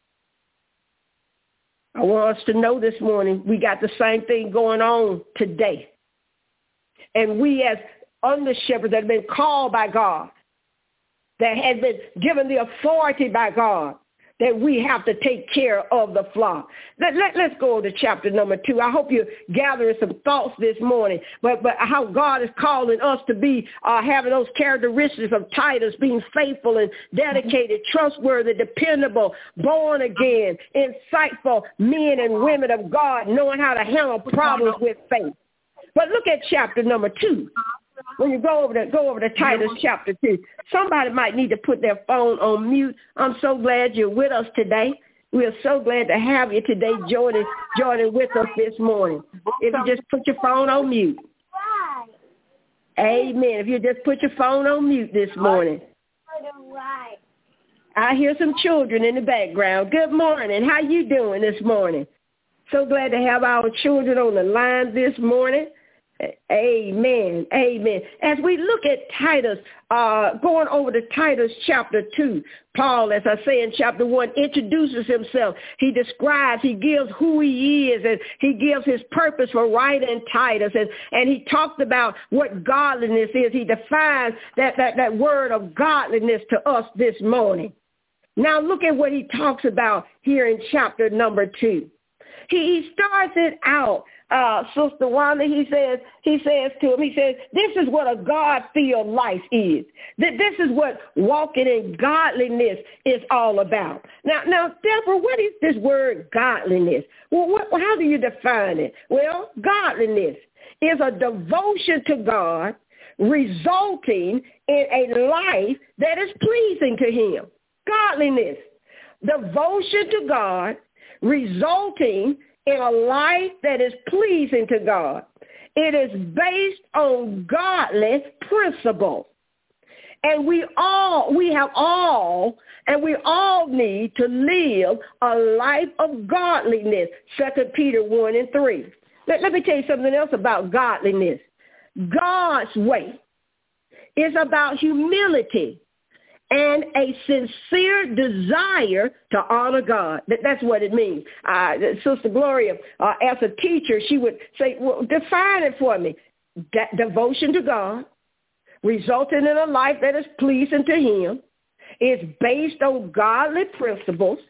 I want us to know this morning we got the same thing going on today. And we as under-shepherds that have been called by God, that have been given the authority by God, that we have to take care of the flock. Let's go to chapter number 2. I hope you're gathering some thoughts this morning, but how God is calling us to be having those characteristics of Titus, being faithful and dedicated, trustworthy, dependable, born again, insightful men and women of God, knowing how to handle problems with faith. But look at chapter number 2. When you go over to Titus chapter 2, somebody might need to put their phone on mute. I'm so glad you're with us today. We are so glad to have you today joining with us this morning. If you just put your phone on mute. Amen. If you just put your phone on mute this morning. I hear some children in the background. Good morning. How you doing this morning? So glad to have our children on the line this morning. Amen. Amen. As we look at Titus, going over to Titus chapter 2, Paul, as I say in chapter 1, introduces himself. He describes, he gives who he is, and he gives his purpose for writing Titus. And he talked about what godliness is. He defines that word of godliness to us this morning. Now look at what he talks about here in chapter number 2. He starts it out, Sister Wanda, he says to him, this is what a God-filled life is. This is what walking in godliness is all about. Now, Deborah, what is this word godliness? Well, how do you define it? Well, godliness is a devotion to God resulting in a life that is pleasing to him. Godliness, devotion to God, resulting in a life that is pleasing to God. It is based on godly principles. And we all need to live a life of godliness. 2 Peter 1 and 3. Let me tell you something else about godliness. God's way is about humility and a sincere desire to honor God. That's what it means. Sister Gloria, as a teacher, she would say, well, define it for me. Devotion to God, resulting in a life that is pleasing to him, is based on godly principles.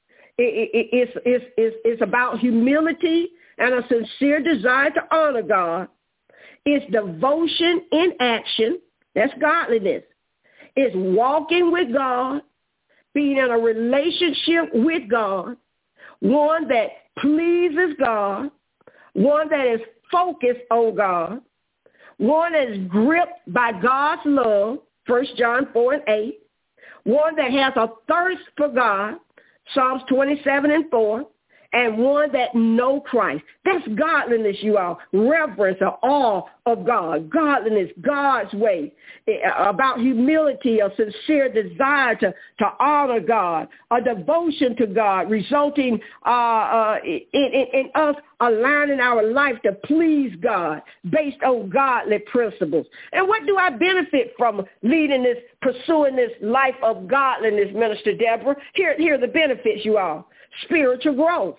It's about humility and a sincere desire to honor God. It's devotion in action. That's godliness. Is walking with God, being in a relationship with God, one that pleases God, one that is focused on God, one that is gripped by God's love, 1 John 4 and 8, one that has a thirst for God, Psalms 27 and 4, and one that know Christ. That's godliness, you all. Reverence or awe of God. Godliness, God's way. About humility, a sincere desire to honor God. A devotion to God, resulting in us aligning our life to please God based on godly principles. And what do I benefit from pursuing this life of godliness, Minister Deborah? Here are the benefits, you all. Spiritual growth.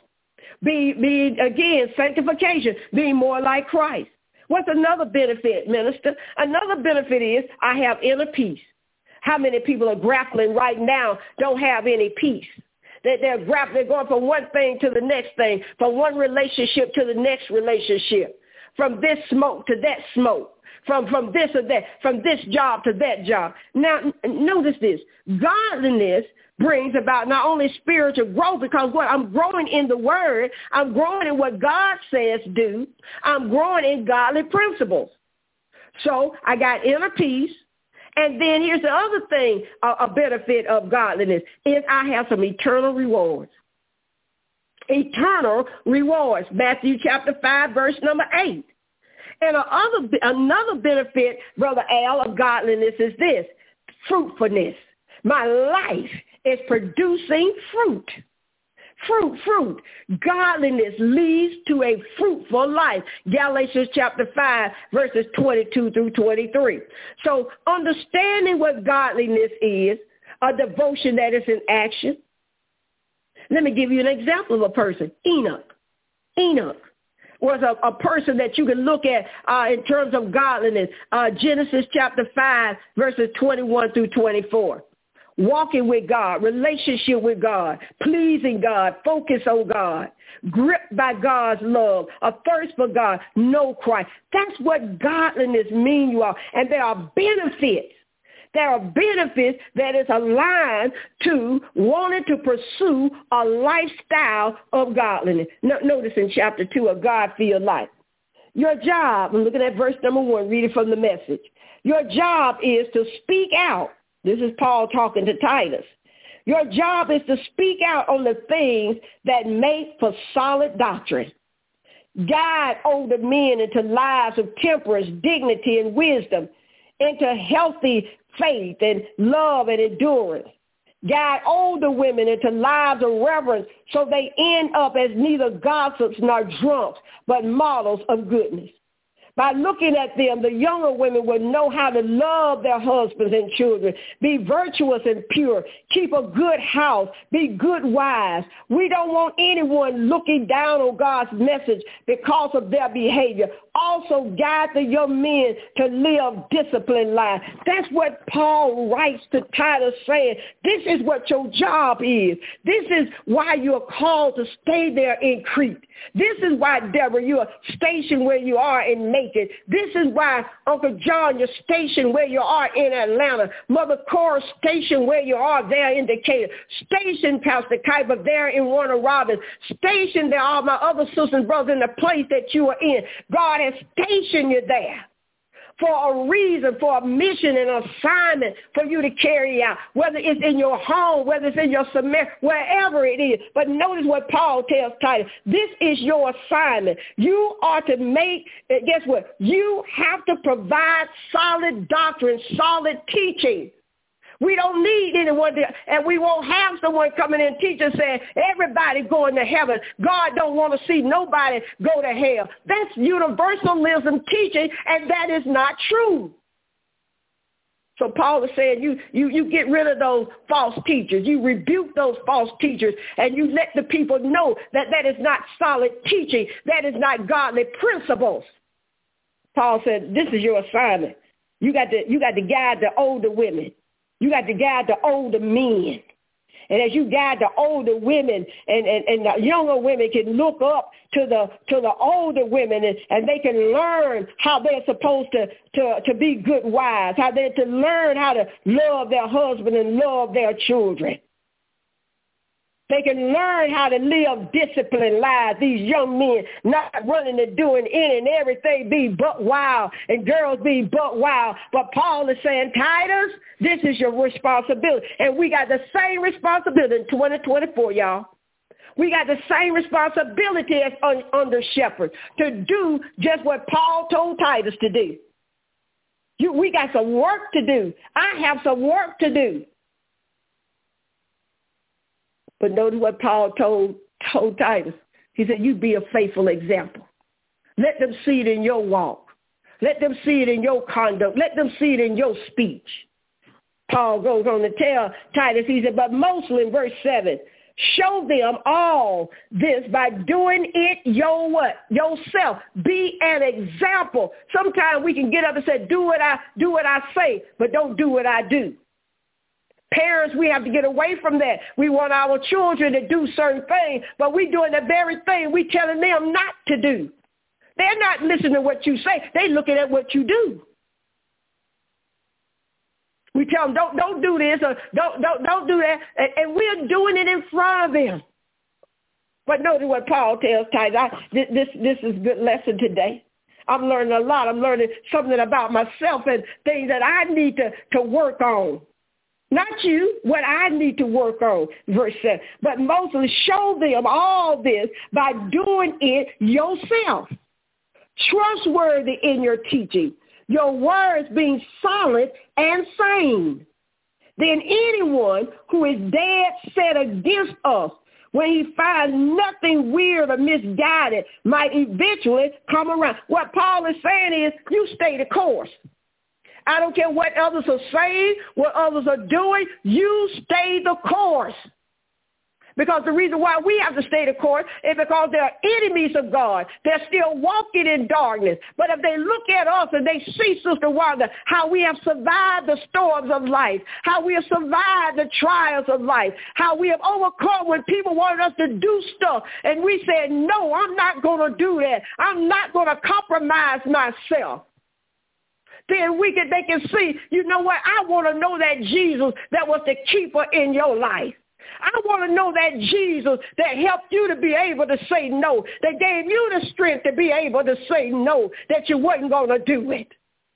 Again, sanctification, being more like Christ. What's another benefit, Minister? Another benefit is I have inner peace. How many people are grappling right now don't have any peace? They're going from one thing to the next thing, from one relationship to the next relationship, from this smoke to that smoke, from this or that, from this job to that job. Now, notice this. Godliness brings about not only spiritual growth, because what I'm growing in the word, I'm growing in what God says do. I'm growing in godly principles. So I got inner peace. And then here's the other thing, a benefit of godliness, is I have some eternal rewards. Eternal rewards. Matthew chapter 5, verse number 8. And another benefit, Brother Al, of godliness is this, fruitfulness. My life is producing fruit. Fruit. Godliness leads to a fruitful life. Galatians chapter 5, verses 22 through 23. So understanding what godliness is, a devotion that is in action. Let me give you an example of a person. Enoch was a person that you can look at in terms of godliness. Genesis chapter 5, verses 21 through 24. Walking with God, relationship with God, pleasing God, focus on God, gripped by God's love, a thirst for God, know Christ. That's what godliness means, you all. And there are benefits. There are benefits that is aligned to wanting to pursue a lifestyle of godliness. Notice in chapter 2, a God-filled life. Your job, I'm looking at verse number 1, reading from the Message. Your job is to speak out. This is Paul talking to Titus. Your job is to speak out on the things that make for solid doctrine. Guide older men into lives of temperance, dignity, and wisdom. into healthy faith and love and endurance. Guide older women into lives of reverence so they end up as neither gossips nor drunks, but models of goodness. By looking at them, the younger women will know how to love their husbands and children, be virtuous and pure, keep a good house, be good wives. We don't want anyone looking down on God's message because of their behavior. Also guide the young men to live disciplined lives. That's what Paul writes to Titus, saying, this is what your job is. This is why you're called to stay there in Crete. This is why, Deborah, you are stationed where you are in Macon. This is why, Uncle John, you're stationed where you are in Atlanta. Mother Cora, stationed where you are there in Decatur. Stationed, Pastor Kuiper, there in Warner Robins. Stationed there, all my other sisters and brothers, in the place that you are in. God has stationed you there for a reason, for a mission and assignment for you to carry out, whether it's in your home, whether it's in your semester, wherever it is. But notice what Paul tells Titus. This is your assignment. You are to make, guess what? You have to provide solid doctrine, solid teaching. We don't need anyone to, and we won't have someone coming in and teaching saying everybody going to heaven. God don't want to see nobody go to hell. That's universalism teaching, and that is not true. So Paul is saying you get rid of those false teachers. You rebuke those false teachers, and you let the people know that that is not solid teaching. That is not godly principles. Paul said, this is your assignment. You got to guide the older women. You got to guide the older men. And as you guide the older women and the younger women can look up to the older women and they can learn how they're supposed to be good wives, how they're to learn how to love their husband and love their children. They can learn how to live disciplined lives, these young men, not running and doing any and everything, be buck wild, and girls be buck wild. But Paul is saying, Titus, this is your responsibility. And we got the same responsibility in 2024, y'all. We got the same responsibility as under shepherds to do just what Paul told Titus to do. We got some work to do. I have some work to do. But notice what Paul told Titus. He said, you be a faithful example. Let them see it in your walk. Let them see it in your conduct. Let them see it in your speech. Paul goes on to tell Titus, he said, but mostly in verse 7, show them all this by doing it yourself. Be an example. Sometimes we can get up and say, do what I say, but don't do what I do. Parents, we have to get away from that. We want our children to do certain things, but we're doing the very thing we're telling them not to do. They're not listening to what you say. They're looking at what you do. We tell them, don't do this or don't do that, and we're doing it in front of them. But notice what Paul tells Titus. This is a good lesson today. I'm learning a lot. I'm learning something about myself and things that I need to work on. Not you, what I need to work on, verse 7. But mostly show them all this by doing it yourself. Trustworthy in your teaching, your words being solid and sane. Then anyone who is dead set against us, when he finds nothing weird or misguided, might eventually come around. What Paul is saying is, you stay the course. I don't care what others are saying, what others are doing. You stay the course. Because the reason why we have to stay the course is because they're enemies of God. They're still walking in darkness. But if they look at us and they see, Sister Wanda, how we have survived the storms of life, how we have survived the trials of life, how we have overcome when people wanted us to do stuff, and we said, no, I'm not going to do that. I'm not going to compromise myself. Then they can see, you know what, I want to know that Jesus that was the keeper in your life. I want to know that Jesus that helped you to be able to say no, that gave you the strength to be able to say no, that you wasn't going to do it.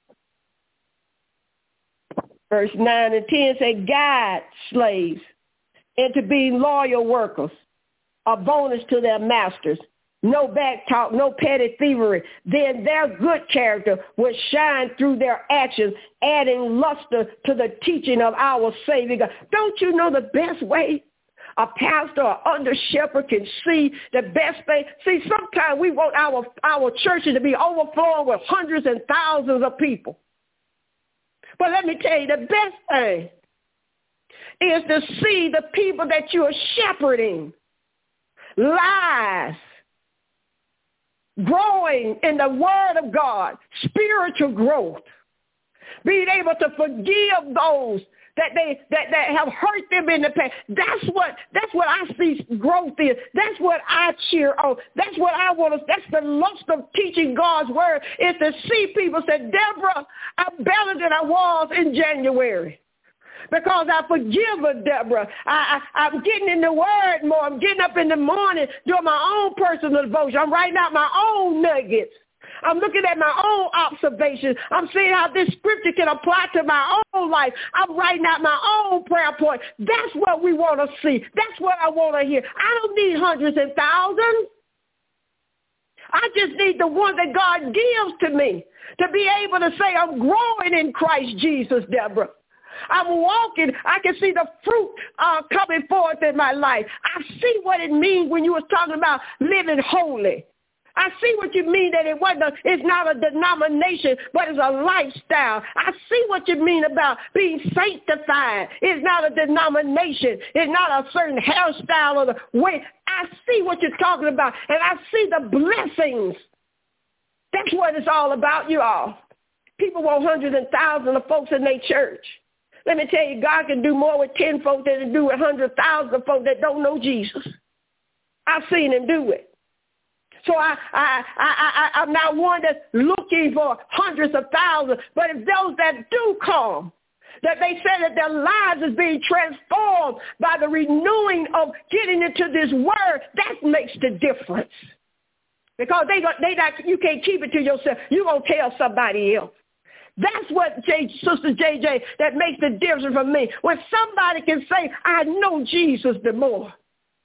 Verse 9 and 10 say, guide slaves into being loyal workers, a bonus to their masters, no back talk, no petty thievery, then their good character will shine through their actions, adding luster to the teaching of our Savior God. Don't you know the best way a pastor or under shepherd can see the best thing? See, sometimes we want our churches to be overflowing with hundreds and thousands of people. But let me tell you, the best thing is to see the people that you are shepherding lives, growing in the Word of God, spiritual growth, being able to forgive those that have hurt them in the past. That's what I see growth is. That's what I cheer on. That's what I want to. That's the lust of teaching God's word, is to see people say, Deborah, I'm better than I was in January. Because I forgive her, Deborah. I'm getting in the word more. I'm getting up in the morning, doing my own personal devotion. I'm writing out my own nuggets. I'm looking at my own observations. I'm seeing how this scripture can apply to my own life. I'm writing out my own prayer point. That's what we want to see. That's what I want to hear. I don't need hundreds and thousands. I just need the one that God gives to me to be able to say I'm growing in Christ Jesus, Deborah. I'm walking. I can see the fruit coming forth in my life. I see what it means when you were talking about living holy. I see what you mean that it's not a denomination, but it's a lifestyle. I see what you mean about being sanctified. It's not a denomination. It's not a certain hairstyle or the way. I see what you're talking about, and I see the blessings. That's what it's all about, you all. People want hundreds and thousands of folks in their church. Let me tell you, God can do more with 10 folks than to do with 100,000 folks that don't know Jesus. I've seen him do it. So I'm not one that's looking for hundreds of thousands, but if those that do come, that they say that their lives is being transformed by the renewing of getting into this word, that makes the difference. Because you can't keep it to yourself. You're going to tell somebody else. That's what, Sister JJ, that makes the difference for me. When somebody can say, I know Jesus the more.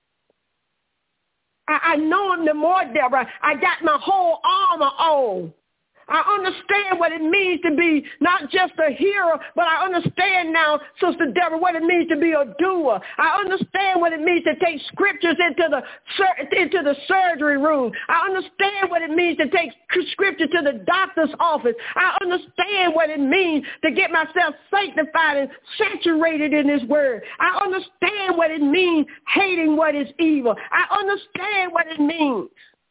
I know him the more, Deborah. I got my whole armor on. I understand what it means to be not just a hearer, but I understand now, Sister Deborah, what it means to be a doer. I understand what it means to take scriptures into the surgery room. I understand what it means to take scripture to the doctor's office. I understand what it means to get myself sanctified and saturated in his word. I understand what it means hating what is evil. I understand what it means.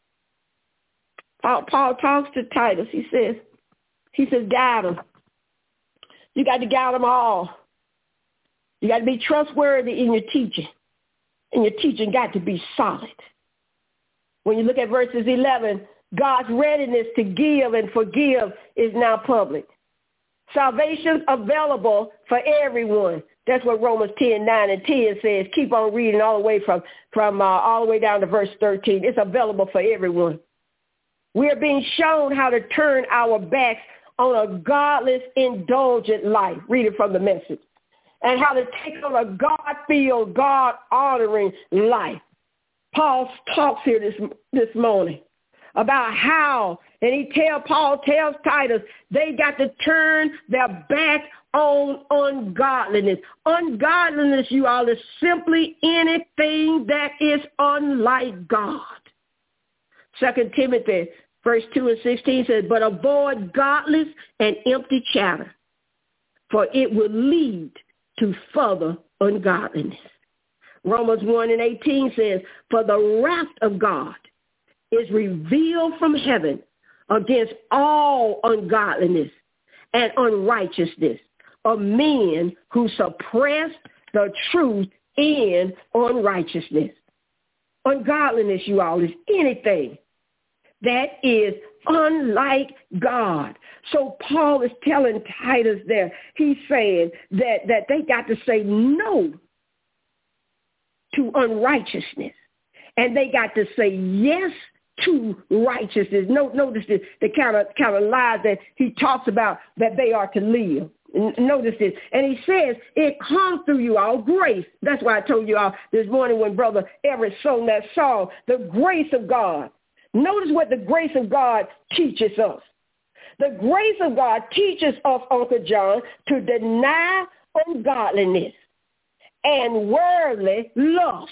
Paul talks to Titus. He says, guide them. You got to guide them all. You got to be trustworthy in your teaching. And your teaching got to be solid. When you look at verses 11, God's readiness to give and forgive is now public. Salvation available for everyone. That's what Romans 10:9 and 10 says. Keep on reading all the way from all the way down to verse 13. It's available for everyone. We are being shown how to turn our backs on a godless, indulgent life. Read it from the Message. And how to take on a God-filled, God-honoring life. Paul talks here this morning about how, and Paul tells Titus, they got to turn their back on ungodliness. Ungodliness, you all, is simply anything that is unlike God. 2 Timothy verse 2 and 16 says, but avoid godless and empty chatter, for it will lead to further ungodliness. Romans 1 and 18 says, for the wrath of God is revealed from heaven against all ungodliness and unrighteousness of men who suppress the truth in unrighteousness. Ungodliness, you all, is anything that is unlike God. So Paul is telling Titus there, he's saying that they got to say no to unrighteousness. And they got to say yes to righteousness. Notice the kind of lives that he talks about that they are to live. Notice this. And he says, it comes through you all, grace. That's why I told you all this morning when Brother Everett sung that song, the grace of God Notice what the grace of God teaches us. The grace of God teaches us, Uncle John, to deny ungodliness and worldly lust.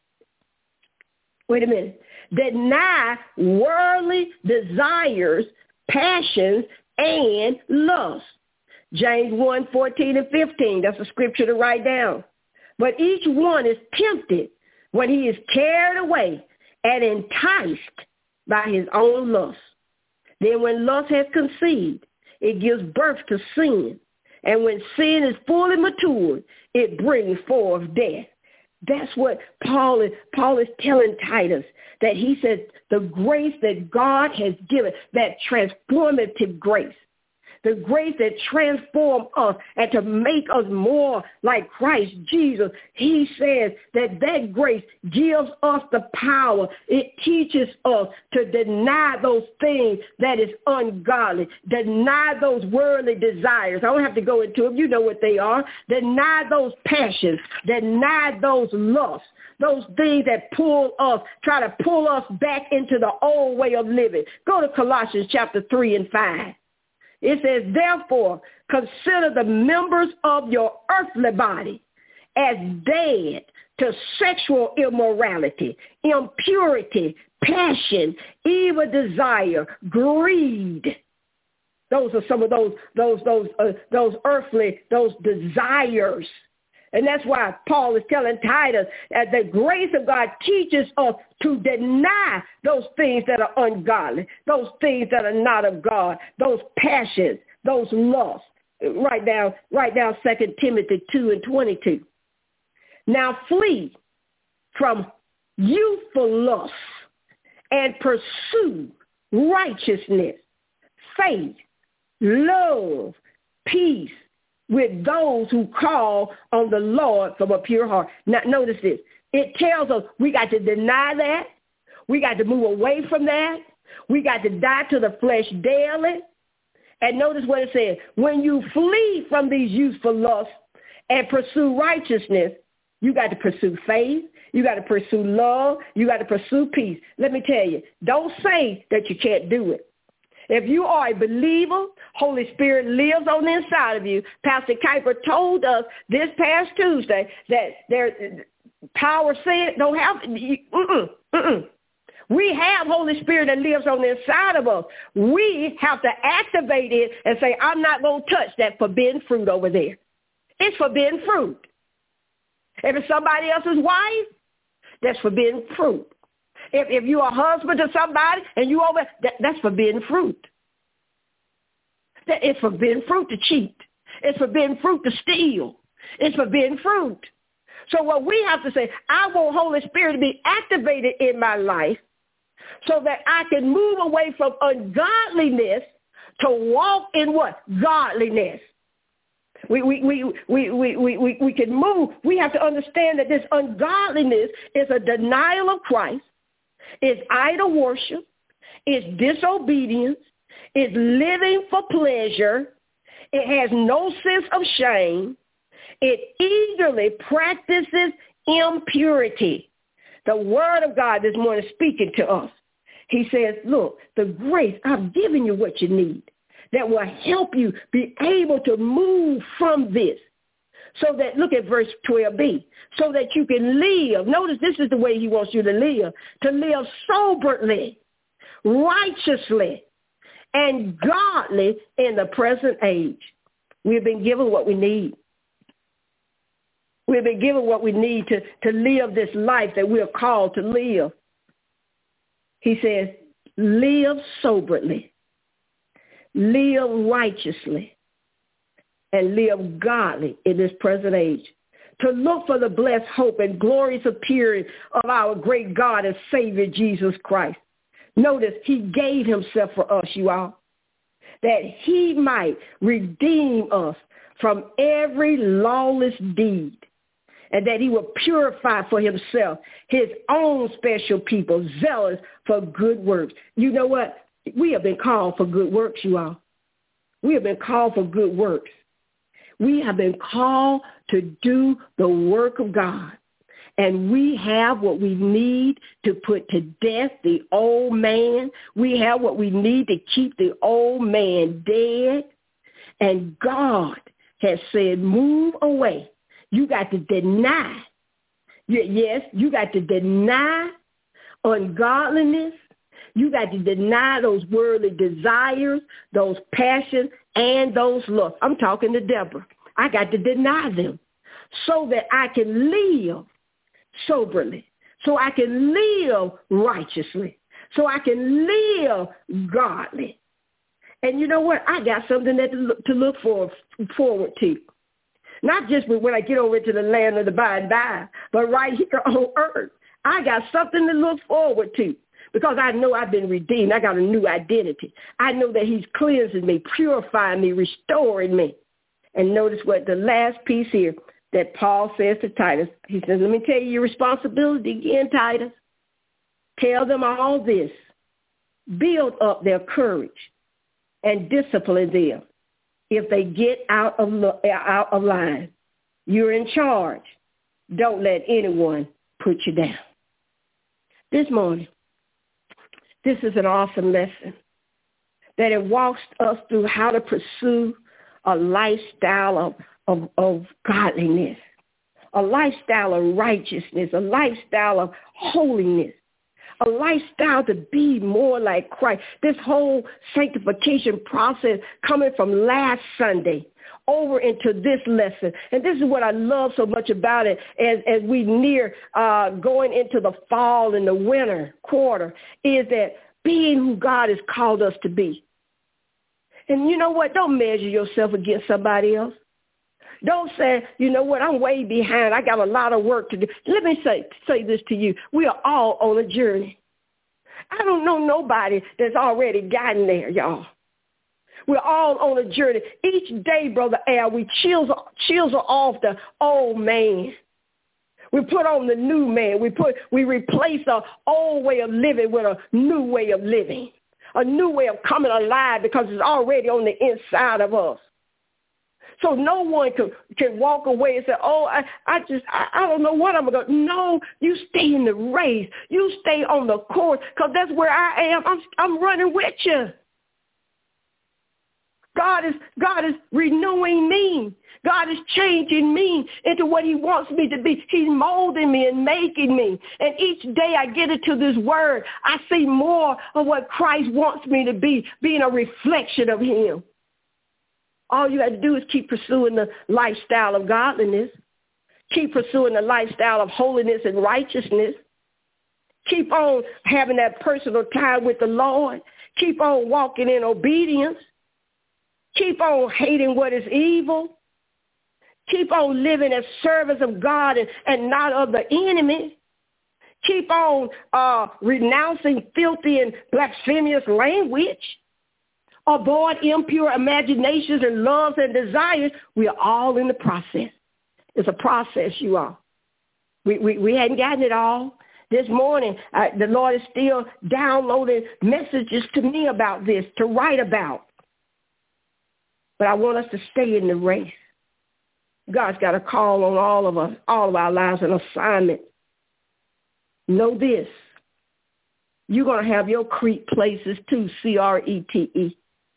Wait a minute. Deny worldly desires, passions, and lust. James 1, 14 and 15. That's a scripture to write down. But each one is tempted when he is carried away and enticed by his own lust. Then when lust has conceived, it gives birth to sin. And when sin is fully matured, it brings forth death. That's what Paul is telling Titus, that he said the grace that God has given, that transformative grace, the grace that transforms us and to make us more like Christ Jesus. He says that grace gives us the power. It teaches us to deny those things that is ungodly, deny those worldly desires. I don't have to go into them. You know what they are. Deny those passions, deny those lusts, those things that try to pull us back into the old way of living. Go to Colossians chapter 3 and 5. It says, therefore, consider the members of your earthly body as dead to sexual immorality, impurity, passion, evil desire, greed. Those are some of those earthly, those desires. And that's why Paul is telling Titus that the grace of God teaches us to deny those things that are ungodly, those things that are not of God, those passions, those lusts. Write down 2 Timothy 2 and 22. Now flee from youthful lusts and pursue righteousness, faith, love, peace, with those who call on the Lord from a pure heart. Now, notice this. It tells us we got to deny that. We got to move away from that. We got to die to the flesh daily. And notice what it says. When you flee from these youthful lusts and pursue righteousness, you got to pursue faith. You got to pursue love. You got to pursue peace. Let me tell you, don't say that you can't do it. If you are a believer, Holy Spirit lives on the inside of you. Pastor Kuiper told us this past Tuesday that there power said don't have. We have Holy Spirit that lives on the inside of us. We have to activate it and say, I'm not going to touch that forbidden fruit over there. It's forbidden fruit. If it's somebody else's wife, that's forbidden fruit. If you're a husband to somebody and you that's forbidden fruit. It's forbidden fruit to cheat. It's forbidden fruit to steal. It's forbidden fruit. So what we have to say, I want Holy Spirit to be activated in my life so that I can move away from ungodliness to walk in what? Godliness. We can move. We have to understand that this ungodliness is a denial of Christ. It's idol worship, it's disobedience, it's living for pleasure, it has no sense of shame, it eagerly practices impurity. The word of God this morning is speaking to us. He says, look, the grace, I've given you what you need that will help you be able to move from this. So that, look at verse 12b, so that you can live. Notice this is the way he wants you to live soberly, righteously, and godly in the present age. We've been given what we need. We've been given what we need to live this life that we're called to live. He says, live soberly, live righteously, and live godly in this present age, to look for the blessed hope and glorious appearing of our great God and Savior, Jesus Christ. Notice he gave himself for us, you all, that he might redeem us from every lawless deed, and that he will purify for himself his own special people, zealous for good works. You know what? We have been called for good works, you all. We have been called for good works. We have been called to do the work of God. And we have what we need to put to death the old man. We have what we need to keep the old man dead. And God has said, move away. You got to deny. Yes, you got to deny ungodliness. You got to deny those worldly desires, those passions, and those lusts. I'm talking to Deborah. I got to deny them so that I can live soberly, so I can live righteously, so I can live godly. And you know what? I got something to look forward to. Not just when I get over into the land of the by and by, but right here on earth. I got something to look forward to because I know I've been redeemed. I got a new identity. I know that he's cleansing me, purifying me, restoring me. And notice what the last piece here that Paul says to Titus. He says, let me tell you your responsibility again, Titus. Tell them all this. Build up their courage and discipline them if they get out of line. You're in charge. Don't let anyone put you down. This morning, this is an awesome lesson that it walks us through how to pursue a lifestyle of godliness, a lifestyle of righteousness, a lifestyle of holiness, a lifestyle to be more like Christ. This whole sanctification process coming from last Sunday over into this lesson. And this is what I love so much about it as we near going into the fall and the winter quarter is that being who God has called us to be. And you know what? Don't measure yourself against somebody else. Don't say, you know what, I'm way behind. I got a lot of work to do. Let me say this to you. We are all on a journey. I don't know nobody that's already gotten there, y'all. We're all on a journey. Each day, Brother Al, we chisel off the old man. We put on the new man. We replace the old way of living with a new way of living, a new way of coming alive because it's already on the inside of us. So no one can walk away and say, oh, I don't know what I'm going to do. No, you stay in the race. You stay on the course because that's where I am. I'm running with you. God is renewing me. God is changing me into what he wants me to be. He's molding me and making me. And each day I get into this word, I see more of what Christ wants me to be, being a reflection of him. All you got to do is keep pursuing the lifestyle of godliness. Keep pursuing the lifestyle of holiness and righteousness. Keep on having that personal time with the Lord. Keep on walking in obedience. Keep on hating what is evil. Keep on living as servants of God and not of the enemy. Keep on renouncing filthy and blasphemous language. Avoid impure imaginations and loves and desires. We are all in the process. It's a process, you all. We hadn't gotten it all. This morning, the Lord is still downloading messages to me about this, to write about. But I want us to stay in the race. God's got a call on all of us, all of our lives, an assignment. Know this. You're going to have your creep places too, CRETE.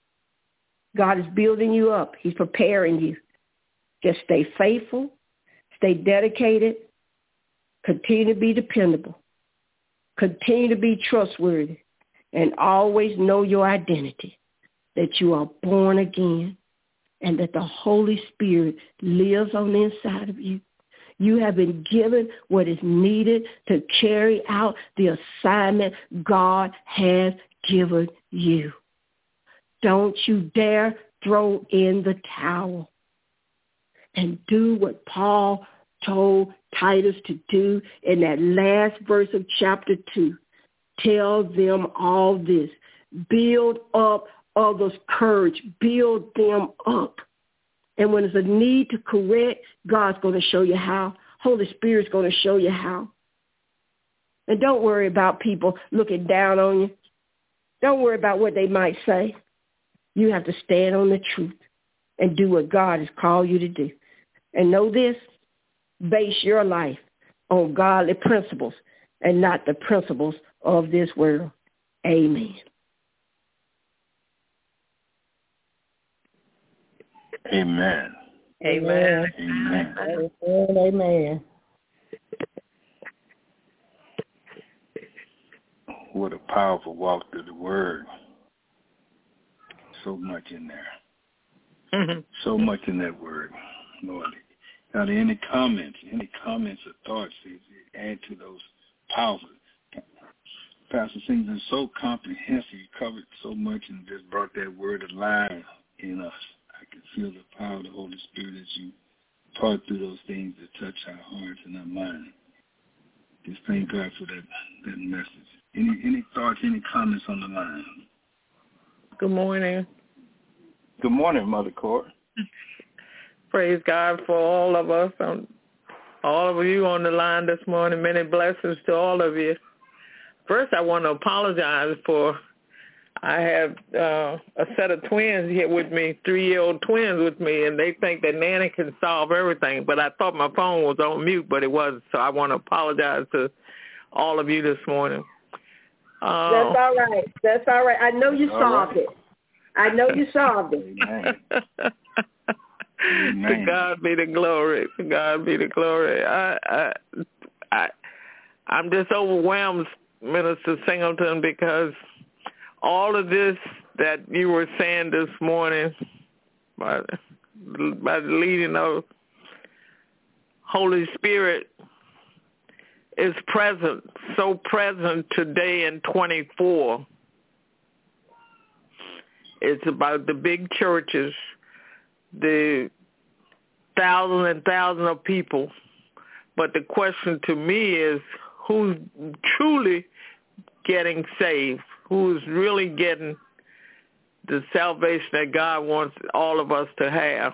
God is building you up. He's preparing you. Just stay faithful, stay dedicated, continue to be dependable, continue to be trustworthy, and always know your identity, that you are born again and that the Holy Spirit lives on the inside of you. You have been given what is needed to carry out the assignment God has given you. Don't you dare throw in the towel and do what Paul told Titus to do in that last verse of chapter 2. Tell them all this. Build up others' courage. Build them up. And when there's a need to correct, God's going to show you how. Holy Spirit's going to show you how. And don't worry about people looking down on you. Don't worry about what they might say. You have to stand on the truth and do what God has called you to do. And know this, base your life on godly principles and not the principles of this world. Amen. Amen. Amen. Amen. Amen. Amen. What a powerful walk through the Word. So much in there. Mm-hmm. So much in that Word, Lord. Are there any comments or thoughts that add to those powerful? Pastor Sings is so comprehensive. You covered so much and just brought that Word alive in us. I can feel the power of the Holy Spirit as you taught through those things that touch our hearts and our minds. Just thank God for that message. Any thoughts, any comments on the line? Good morning. Good morning, Mother Court. Praise God for all of us, all of you on the line this morning. Many blessings to all of you. First, I want to apologize for I have a set of twins here with me, 3-year-old twins with me, and they think that Nanny can solve everything. But I thought my phone was on mute, but it wasn't. So I want to apologize to all of you this morning. That's all right. That's all right. I know you solved it. I know you solved it. Amen. To God be the glory. To God be the glory. I'm just overwhelmed, Minister Singleton, because all of this that you were saying this morning by the leading of Holy Spirit is present, so present today in 24. It's about the big churches, the thousands and thousands of people. But the question to me is, who's truly getting saved? Who's really getting the salvation that God wants all of us to have?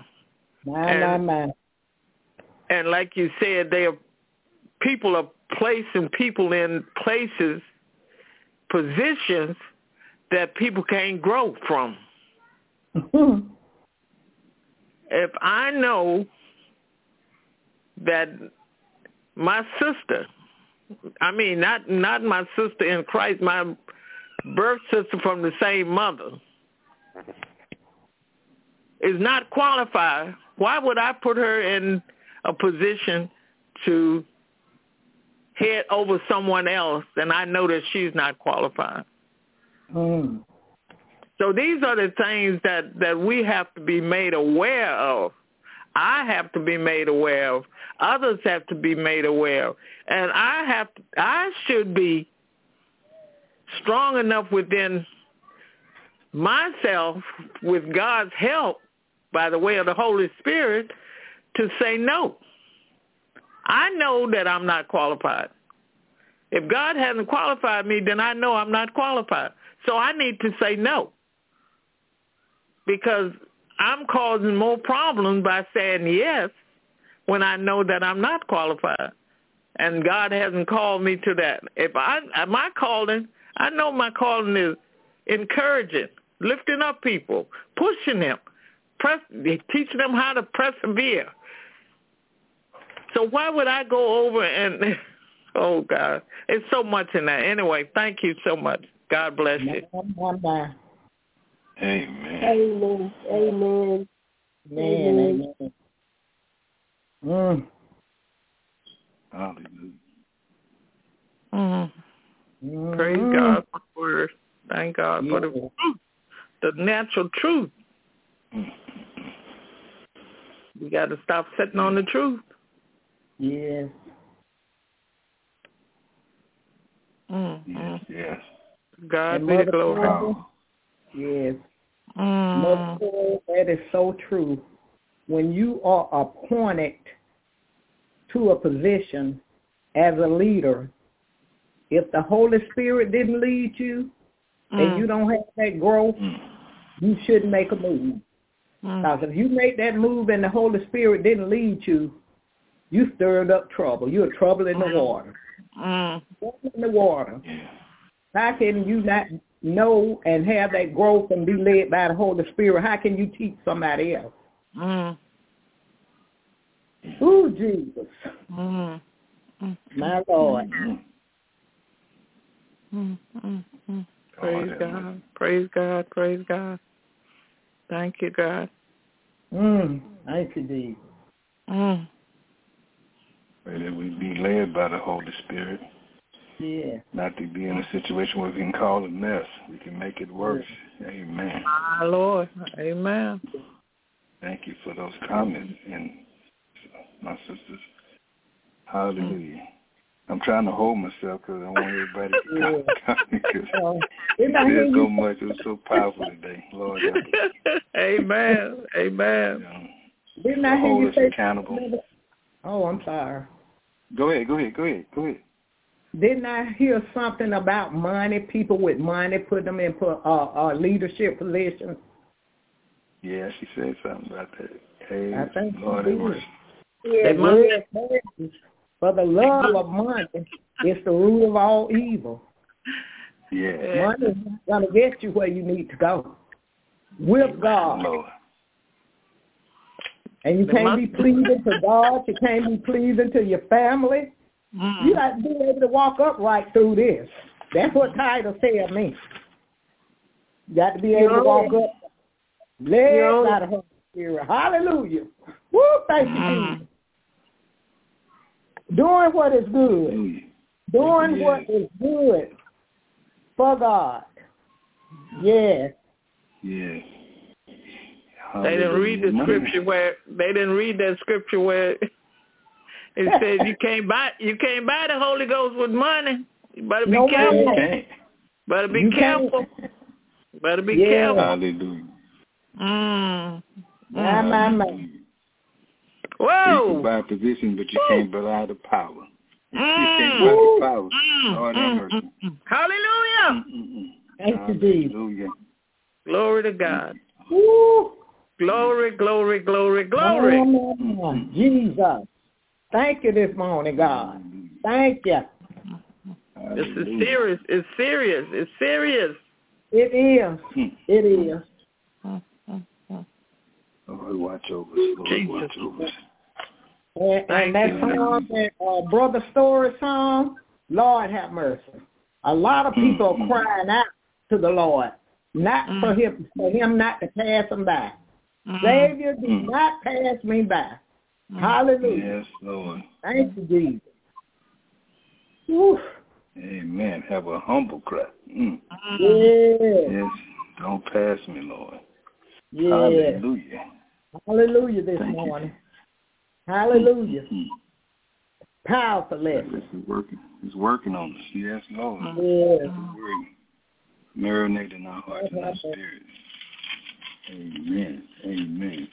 And like you said, people are placing people in places, positions that people can't grow from. If I know that my sister, not my sister in Christ, my birth sister from the same mother, is not qualified, why would I put her in a position to head over someone else and I know that she's not qualified? So these are the things that we have to be made aware of. I have to be made aware of. Others have to be made aware of. And I should be strong enough within myself, with God's help, by the way of the Holy Spirit, to say no. I know that I'm not qualified. If God hasn't qualified me, then I know I'm not qualified. So I need to say no, because I'm causing more problems by saying yes when I know that I'm not qualified. And God hasn't called me to that. My calling, I know my calling is encouraging, lifting up people, pushing them, teaching them how to persevere. So why would I go over and, oh, God, it's so much in that. Anyway, thank you so much. God bless you. Amen. Amen. Amen. Amen. Hallelujah. Praise God for the word. Thank God for the truth, the natural truth. We got to stop sitting on the truth. Yes. Yes. God be the glory. Yes. Mother, that is so true. When you are appointed to a position as a leader, if the Holy Spirit didn't lead you and you don't have that growth, you shouldn't make a move. Because if you make that move and the Holy Spirit didn't lead you, you stirred up trouble. You're trouble in the water. Trouble in the water. How can you not know and have that growth and be led by the Holy Spirit? How can you teach somebody else? Ooh, Jesus. My Lord. Praise God. Praise God. Praise God. Thank you, God. Thank you, Jesus. Pray that we be led by the Holy Spirit. Yeah. Not to be in a situation where we can call a mess. We can make it worse. Amen. My Lord. Amen. Thank you for those comments, and my sisters. Hallelujah. I'm trying to hold myself because I want everybody to comment because there's so much. It was so powerful today. Lord help us. Amen. Amen. Didn't I hear hold you us say accountable. Oh, I'm sorry. Go ahead. Didn't I hear something about money, people with money, put them in leadership positions? Yeah, she said something about that. Hey, I think Lord have mercy. Yeah, for the love of money is the root of all evil. Yeah. Money is not going to get you where you need to go. With God. Lord. And you can't be pleasing to God. You can't be pleasing to your family. You got to be able to walk upright through this. That's what Titus said me. You got to be able to walk up. Led by the Holy Spirit. Hallelujah. Woo, thank you, Jesus. Doing what is good. Doing what is good for God. Yes. Yes. They didn't read the scripture where it says you can't buy the Holy Ghost with money. You better be careful. Better be careful. Better be careful. Hallelujah. Whoa. You can buy a position, but you can't buy the power. You can't buy the power. Lord have mercy. Hallelujah. Thank you, Jesus. Hallelujah. Glory to God. Woo. Glory, glory, glory, glory. Jesus. Thank you this morning, God. Thank you. This is serious. It's serious. It's serious. It is. It is. Lord, watch over us. Lord, watch over us. And that song, that Brother Story song, Lord have mercy. A lot of people are crying out to the Lord, not for him not to pass them by. Savior, do not pass me by. Hallelujah. Yes, Lord. Thank you, Jesus. Woo. Amen. Have a humble cry. Yes. Don't pass me, Lord. Yes. Hallelujah. Hallelujah this morning. Hallelujah. Powerful lesson. It's working on us. Yes, Lord. Yes. Marinate in our hearts and our spirits. Amen. Amen.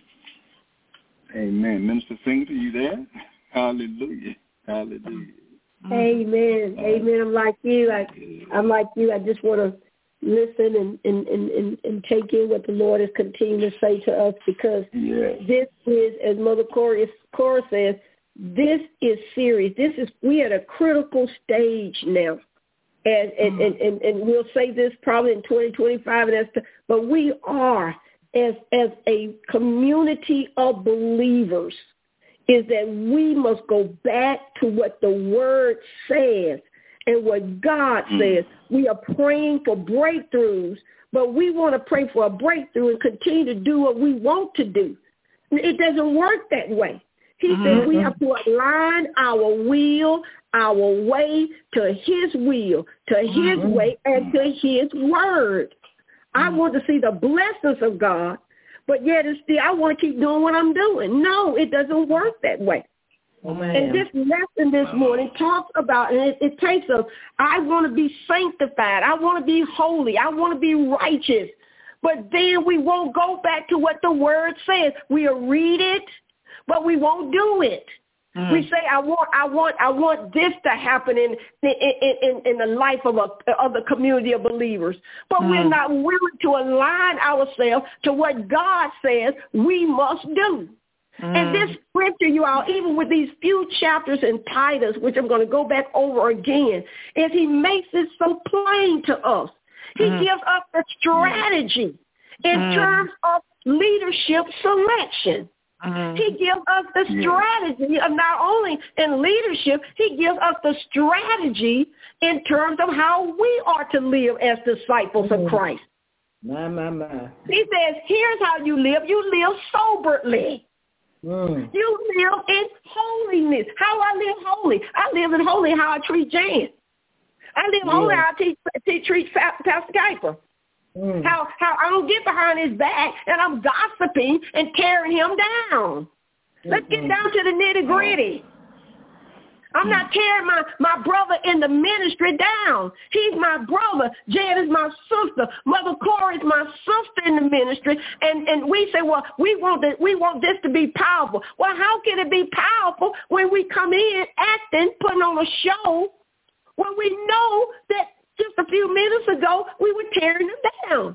Amen. Minister Finger, you there? Hallelujah. Hallelujah. Amen. Amen. I'm like you. I just want to listen and take in what the Lord is continuing to say to us, because this is, as Mother Cora says, this is serious. We at a critical stage now. And we'll say this probably in 2025, but we are, as a community of believers, is that we must go back to what the Word says and what God says. We are praying for breakthroughs, but we want to pray for a breakthrough and continue to do what we want to do. It doesn't work that way. He said we have to align our will, our way to his will, to his way, and to his word. I want to see the blessings of God, but yet I want to keep doing what I'm doing. No, it doesn't work that way. And this lesson this morning talks about, and it takes us, I want to be sanctified. I want to be holy. I want to be righteous. But then we won't go back to what the word says. We'll read it, but we won't do it. We say, I want this to happen in the life of the community of believers. But we're not willing to align ourselves to what God says we must do. And this scripture, you all, even with these few chapters in Titus, which I'm going to go back over again, is he makes it so plain to us. He gives us the strategy in terms of leadership selection. He gives us the strategy of not only in leadership, he gives us the strategy in terms of how we are to live as disciples of Christ. My. He says, here's how you live. You live soberly. You live in holiness. How I live holy? I live in holy how I treat Jan. I live holy how I treat Pastor Kuiper. How I don't get behind his back and I'm gossiping and tearing him down. Let's get down to the nitty-gritty. I'm not tearing my brother in the ministry down. He's my brother. Jan is my sister. Mother Cora is my sister in the ministry. And we say, well, we want this to be powerful. Well, how can it be powerful when we come in acting, putting on a show, when we know that just a few minutes ago we were tearing them down?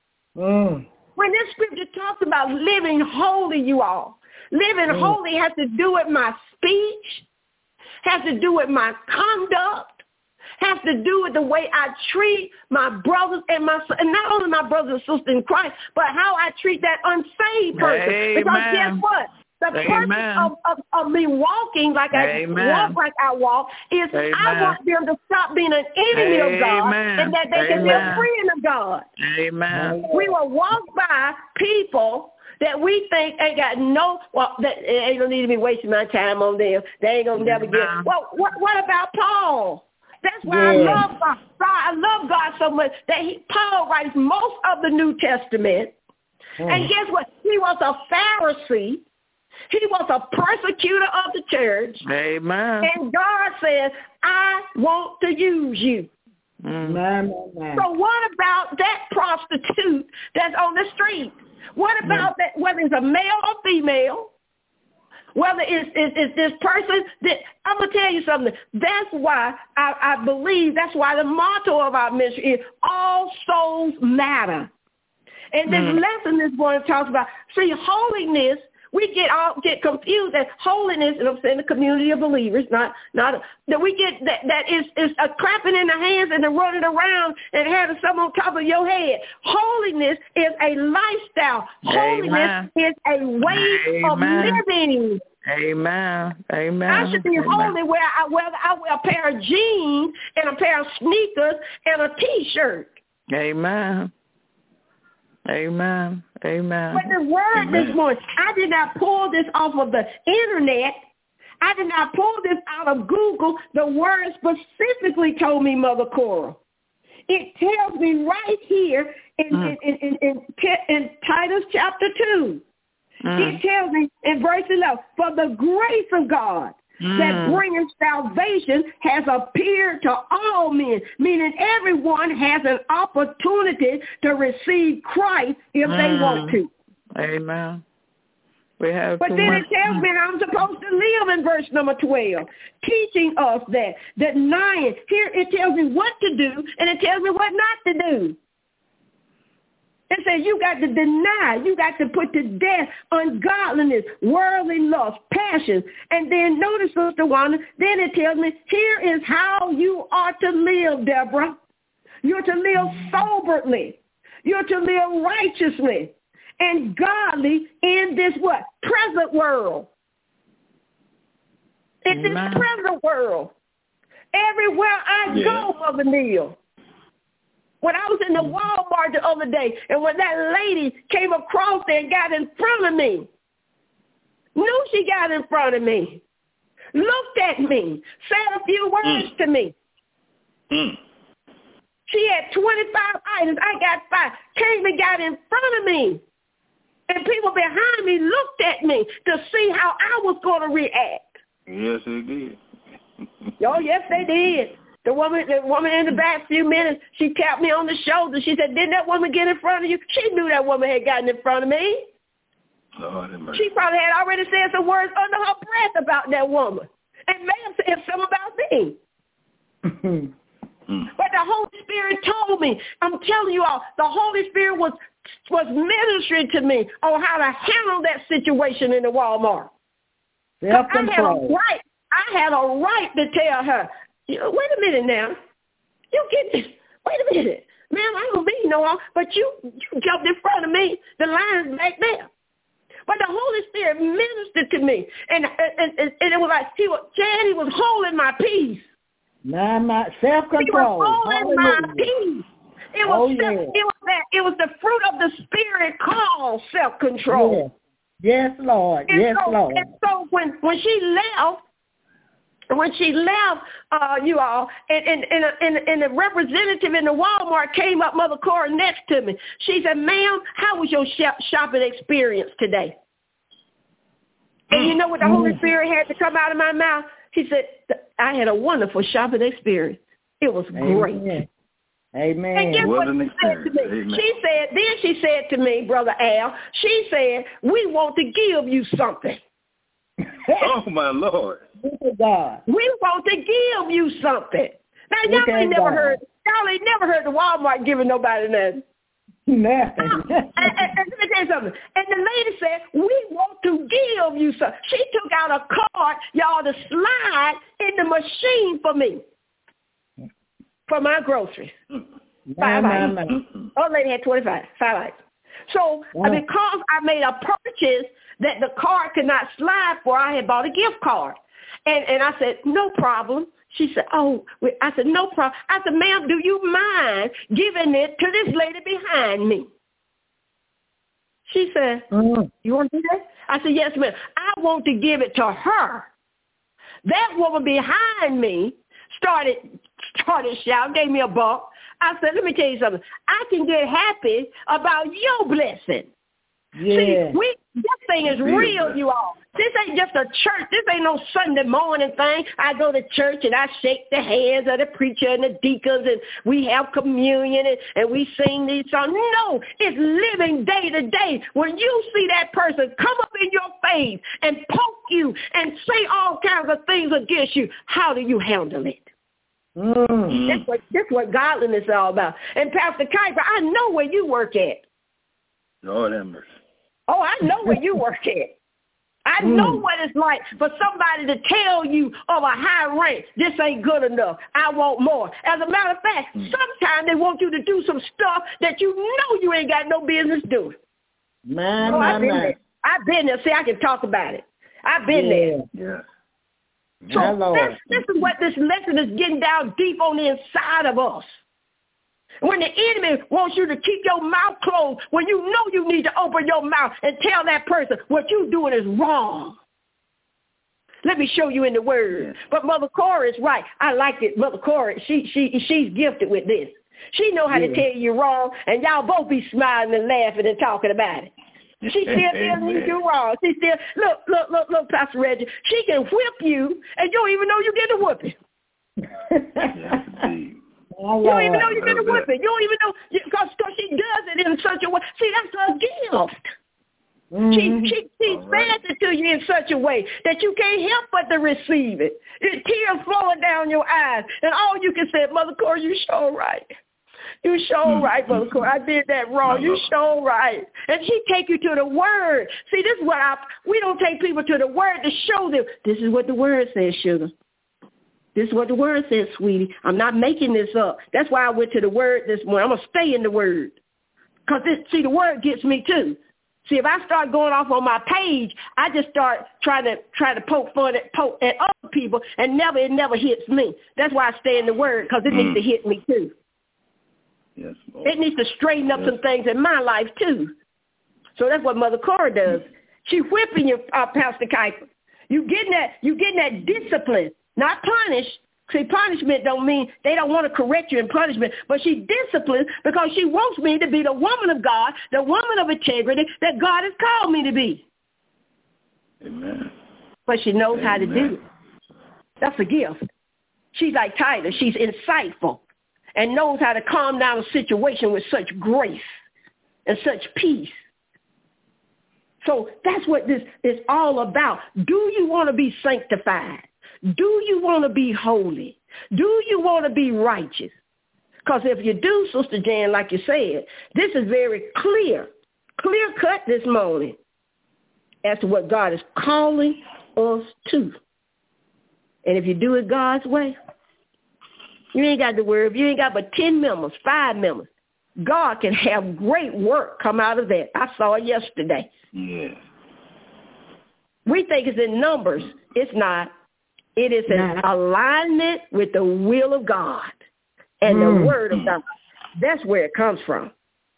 When this scripture talks about living holy, you all, living holy has to do with my speech, has to do with my conduct, has to do with the way I treat my brothers and not only my brothers and sisters in Christ, but how I treat that unsaved person. Amen. Because guess what? The purpose of me walking like I walk like I walk is I want them to stop being an enemy of God and that they can be a friend of God. Amen. We will walk by people that we think ain't got that ain't gonna need to be wasting my time on them. They ain't gonna never get. Well, what about Paul? That's why I love God. I love God so much that Paul writes most of the New Testament. And guess what? He was a Pharisee. He was a persecutor of the church. Amen. And God says, I want to use you. So what about that prostitute that's on the street? What about that, whether it's a male or female, whether it's this person that, I'm going to tell you something. That's why I believe, that's why the motto of our ministry is all souls matter. And this lesson this morning talks about, see, holiness, we get confused that holiness, and I'm saying the community of believers, not that we get that is a clapping in the hands and the running around and having something on top of your head. Holiness is a lifestyle. Holiness is a way of living. Amen. I should be holy whether I wear a pair of jeans and a pair of sneakers and a T-shirt. Amen. Amen. Amen. But the word this morning, I did not pull this off of the internet. I did not pull this out of Google. The word specifically told me, Mother Cora. It tells me right here in Titus chapter 2. It tells me in verse 11, for the grace of God that bringeth salvation has appeared to all men, meaning everyone has an opportunity to receive Christ if they want to. Amen. But then it tells me how I'm supposed to live in verse number 12, teaching us that denying. Here it tells me what to do, and it tells me what not to do. It says you got to deny, you got to put to death ungodliness, worldly lust, passions. And then notice, Sister Wanda, then it tells me, here is how you are to live, Deborah. You're to live soberly. You're to live righteously and godly in this what? Present world. In this present world. Everywhere I go, Mother Neal. When I was in the Walmart the other day, and when that lady came across there and got in front of me, knew she got in front of me, looked at me, said a few words to me. She had 25 items. I got 5. Came and got in front of me. And people behind me looked at me to see how I was going to react. Yes, they did. Oh, yes, they did. The woman in the back, few minutes, she tapped me on the shoulder. She said, didn't that woman get in front of you? She knew that woman had gotten in front of me. Lord, she probably had already said some words under her breath about that woman and may have said something about me. But the Holy Spirit told me, I'm telling you all, the Holy Spirit was ministering to me on how to handle that situation in the Walmart. I had a right to tell her, wait a minute now. Wait a minute. Ma'am, I don't mean no harm, but you jumped in front of me. The line's back there. But the Holy Spirit ministered to me, and it was like he was holding my peace. My self-control. He was holding my peace. It was the fruit of the Spirit called self-control. Yes, Lord. Lord. And so when she left, you all, and the representative in the Walmart came up, Mother Cora, next to me. She said, "Ma'am, how was your shopping experience today?" And you know what the Holy Spirit had to come out of my mouth? He said, "I had a wonderful shopping experience. It was great." Amen. And guess what she said to me? Amen. She said to me, Brother Al, she said, "We want to give you something." Oh, my Lord. God. We want to give you something. Now, y'all ain't never heard the Walmart giving nobody nothing. Nothing. and let me tell you something. And the lady said, "We want to give you something." She took out a card, y'all, to slide in the machine for me. For my groceries. 5 items. Old lady had 5 items. So because I made a purchase that the card could not slide for, I had bought a gift card. And I said, "No problem." She said, I said, "No problem." I said, "Ma'am, do you mind giving it to this lady behind me?" She said, "You want to do that?" I said, "Yes, ma'am. I want to give it to her." That woman behind me started shouting, gave me a bump. I said, "Let me tell you something. I can get happy about your blessing." Yeah. See, this thing is real, you all. This ain't just a church. This ain't no Sunday morning thing. I go to church and I shake the hands of the preacher and the deacons and we have communion and we sing these songs. No, it's living day to day. When you see that person come up in your face and poke you and say all kinds of things against you, how do you handle it? That's what godliness is all about. And Pastor Kuiper, I know where you work at. Lord have mercy. Oh, I know where you work at. I know what it's like for somebody to tell you of a high rank, "This ain't good enough. I want more." As a matter of fact, sometimes they want you to do some stuff that you know you ain't got no business doing. I've been there. See, I can talk about it. I've been there. Yeah. So this is what this lesson is getting down deep on the inside of us. When the enemy wants you to keep your mouth closed, when you know you need to open your mouth and tell that person what you're doing is wrong. Let me show you in the Word. But Mother Cora is right. I like it. Mother Cora, she's gifted with this. She know how to tell you wrong, and y'all both be smiling and laughing and talking about it. She still telling you you're wrong. She still, look, Pastor Reggie. She can whip you, and you don't even know you're getting a whipping. Yes, indeed. You don't even know you're going to whip it. You don't even know, because she does it in such a way. See, that's her gift. She says it to you in such a way that you can't help but to receive it. Tears flowing down your eyes. And all you can say, "Mother Cora, you sure right. You sure right, Mother Cora. I did that wrong. You sure right." And she take you to the Word. See, this is what we don't take people to the Word to show them. This is what the Word says, sugar. This is what the Word says, sweetie. I'm not making this up. That's why I went to the Word this morning. I'm going to stay in the Word. Because, see, the Word gets me too. See, if I start going off on my page, I just start trying to poke fun at other people, and it never hits me. That's why I stay in the Word, because it needs to hit me too. Yes, Lord. It needs to straighten up some things in my life too. So that's what Mother Cora does. She whipping you, Pastor Kuiper. You getting that discipline. Not punish. See, punishment don't mean they don't want to correct you in punishment, but she disciplines because she wants me to be the woman of God, the woman of integrity that God has called me to be. Amen. But she knows how to do it. That's a gift. She's like Titus. She's insightful and knows how to calm down a situation with such grace and such peace. So that's what this is all about. Do you want to be sanctified? Do you want to be holy? Do you want to be righteous? Because if you do, Sister Jan, like you said, this is very clear cut this morning as to what God is calling us to. And if you do it God's way, you ain't got to worry. If you ain't got but 10 members, 5 members, God can have great work come out of that. I saw it yesterday. Yeah. We think it's in numbers. It's not. It is an alignment with the will of God and the word of God. That's where it comes from.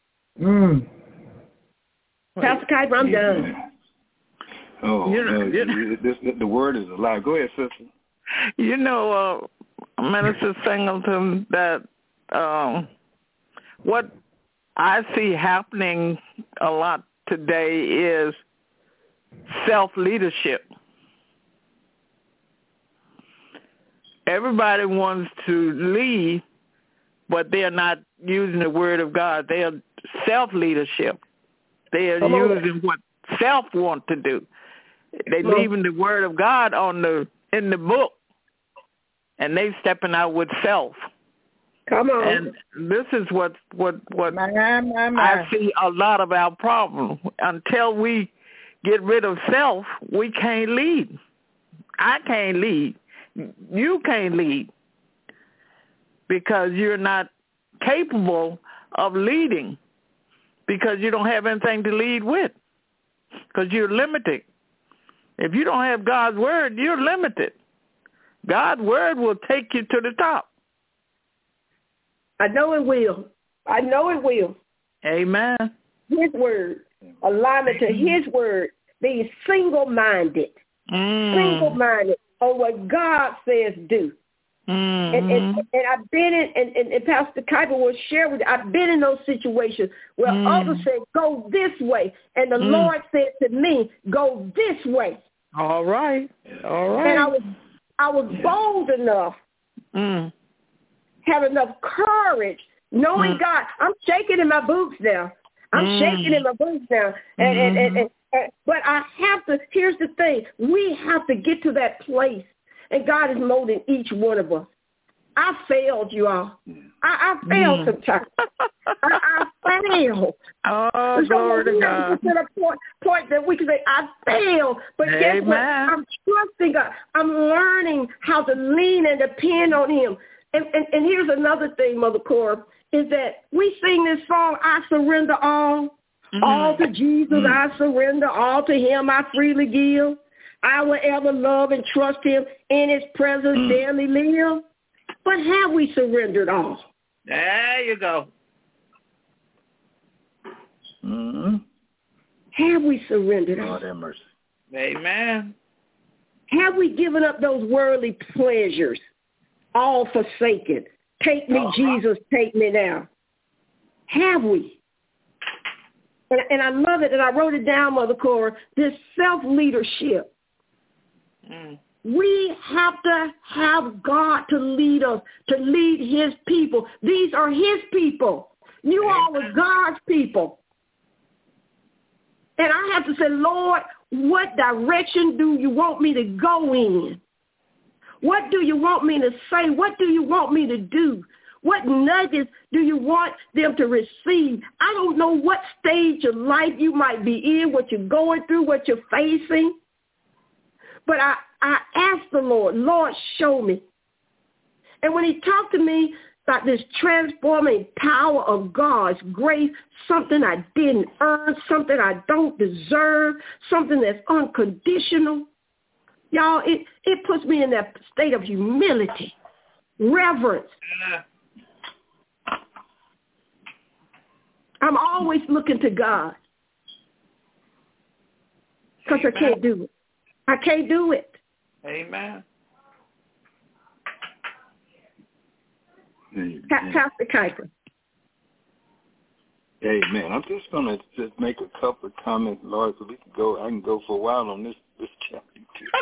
Pastor Kuiper, I'm done. Oh, the word is alive. Go ahead, sister. You know, Minister Singleton, that what I see happening a lot today is self-leadership. Everybody wants to lead, but they're not using the word of God. They are self-leadership. They are using what self want to do. They're leaving the word of God in the book, and they stepping out with self. Come on. And this is what I see a lot of our problem. Until we get rid of self, we can't lead. I can't lead. You can't lead because you're not capable of leading because you don't have anything to lead with because you're limited. If you don't have God's word, you're limited. God's word will take you to the top. I know it will. I know it will. Amen. His word, alignment to his word, being single-minded. Single-minded on what God says do. And I've been in, and Pastor Kuiper will share with you, I've been in those situations where others said, go this way. And the Lord said to me, go this way. All right. And I was bold enough, have enough courage, knowing God. I'm shaking in my boots now. But I have to, here's the thing, we have to get to that place. And God is molding each one of us. I failed, you all. I failed sometimes. I failed. Oh, glory to God. To the point that we can say, I failed. But guess what? I'm trusting God. I'm learning how to lean and depend on him. And here's another thing, Mother Cora, is that we sing this song, I surrender all. All to Jesus I surrender. All to him I freely give. I will ever love and trust him, in his presence daily live. But have we surrendered all? There you go. Have we surrendered all? God have mercy. Amen. Have we given up those worldly pleasures, all forsaken? Take me, Jesus, take me now. Have we? And I love it, and I wrote it down, Mother Cora, this self-leadership. We have to have God to lead us, to lead his people. These are his people. You all are God's people. And I have to say, Lord, what direction do you want me to go in? What do you want me to say? What do you want me to do? What nudges do you want them to receive? I don't know what stage of life you might be in, what you're going through, what you're facing. But I asked the Lord, show me. And when he talked to me about this transforming power of God's grace, something I didn't earn, something I don't deserve, something that's unconditional, y'all, it puts me in that state of humility, reverence. I'm always looking to God because I can't do it. I can't do it. Amen. Pastor Kuiper. Amen. I'm just going to just make a couple of comments, Lord, so we can go. I can go for a while on this chapter.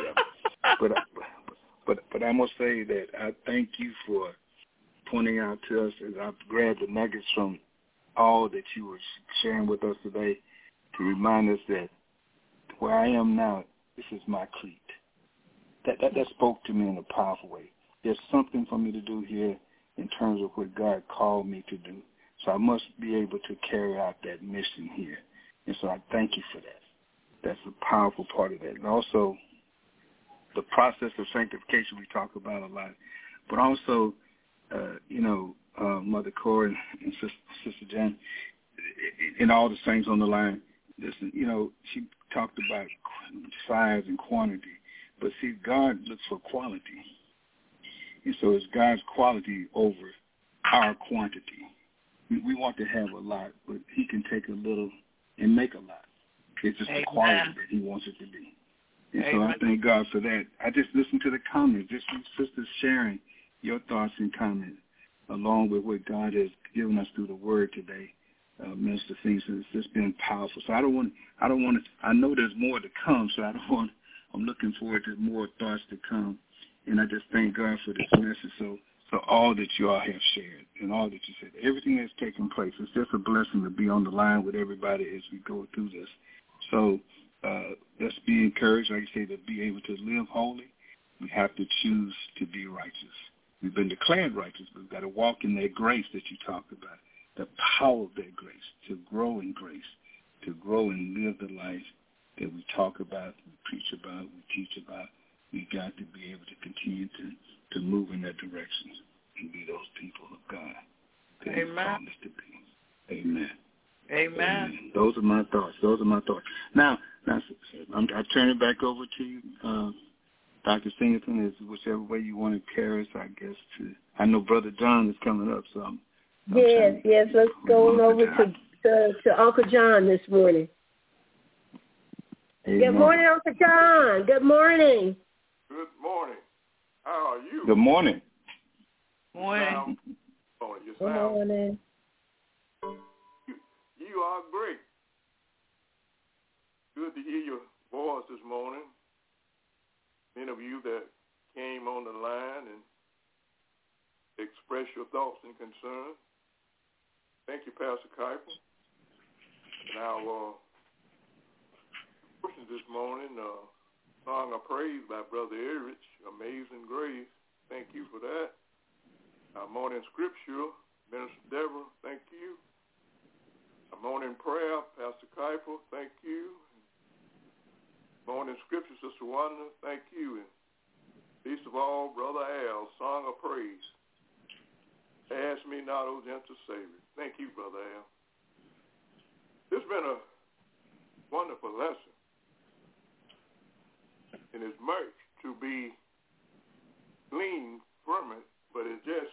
But I must say that I thank you for pointing out to us, as I've grabbed the nuggets from all that you were sharing with us today, to remind us that where I am now, this is my creed. That spoke to me in a powerful way. There's something for me to do here in terms of what God called me to do. So I must be able to carry out that mission here. And so I thank you for that. That's a powerful part of that. And also the process of sanctification we talk about a lot. But also, Mother Cora and Sister Jan, and all the saints on the line, listen, talked about size and quantity. But see, God looks for quality. And so it's God's quality over our quantity. We want to have a lot, but he can take a little and make a lot. It's just the quality that he wants it to be. And so I thank God for that. I just listened to the comments, just sisters sharing your thoughts and comments along with what God has given us through the word today. Minister Things, it's just been powerful. So I know there's more to come, so I'm looking forward to more thoughts to come. And I just thank God for this message. So all that you all have shared and all that you said, everything that's taken place, it's just a blessing to be on the line with everybody as we go through this. So let's be encouraged, like you say, to be able to live holy. We have to choose to be righteous. We've been declared righteous, but we've got to walk in that grace that you talked about, the power of that grace, to grow in grace, to grow and live the life that we talk about, we preach about, we teach about. We've got to be able to continue to move in that direction and be those people of God that He's called us to be. Amen. Amen. Those are my thoughts. Now I turn it back over to you, Dr. Singleton, is whichever way you want to carry us, I guess. I know Brother John is coming up, so I'm Yes, let's go on over to Uncle John this morning. Amen. Good morning, Uncle John. Good morning. Good morning. How are you? Good morning. Morning. Good morning. You are great. Good to hear your voice this morning. Many of you that came on the line and expressed your thoughts and concerns. Thank you, Pastor Kuiper. And our portion this morning, Song of Praise by Brother Erich, Amazing Grace. Thank you for that. Our morning scripture, Minister Deborah, thank you. Our morning prayer, Pastor Kuiper, thank you. Morning scripture, Sister Wanda, thank you. And least of all, Brother Al, Song of Praise. Ask me not, O gentle Savior. Thank you, Brother Al. This has been a wonderful lesson. And it's much to be gleaned from it, but it's just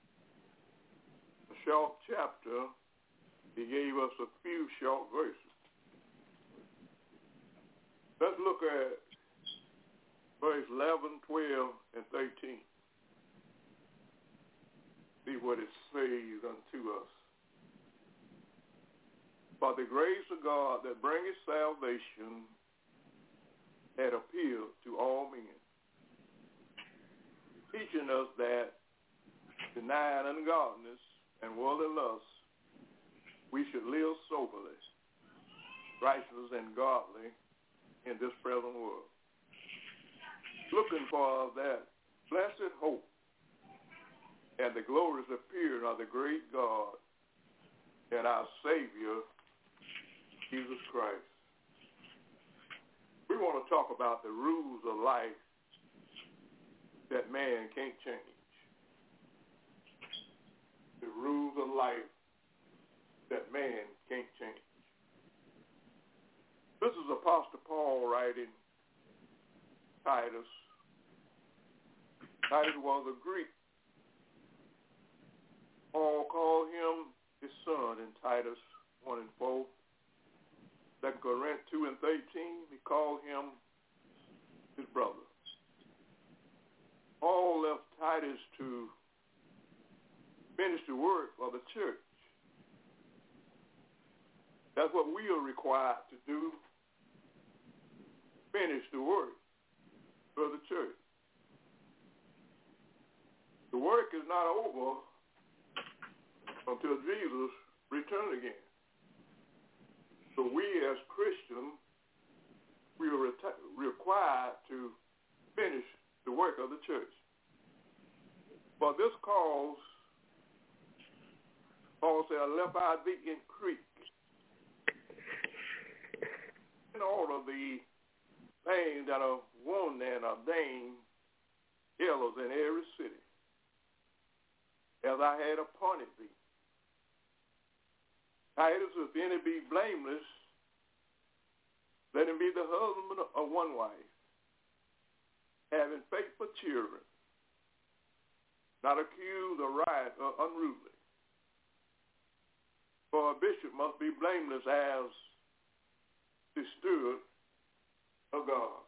a short chapter. He gave us a few short verses. Let's look at verse 11, 12, and 13. See what it says unto us. For the grace of God that bringeth salvation had appealed to all men, teaching us that denying ungodliness and worldly lust, we should live soberly, righteous and godly in this present world, looking for that blessed hope and the glorious appearing of the great God and our Savior, Jesus Christ. We want to talk about the rules of life that man can't change. The rules of life that man can't change. This is Apostle Paul writing Titus. Titus was a Greek. Paul called him his son in Titus 1 and 4. 2 Corinthians 2 and 13, he called him his brother. Paul left Titus to finish the work of the church. That's what we are required to do. Finish the work for the church. The work is not over until Jesus returns again. So we as Christians, we are required to finish the work of the church. For this cause, Paul said, I left I thee in Crete, in order the things that are wanted and ordained elders in every city, as I had appointed thee. Titus, if any be blameless, Let him be the husband of one wife, having faithful children, not accused of riot or unruly. For a bishop must be blameless as the steward of God.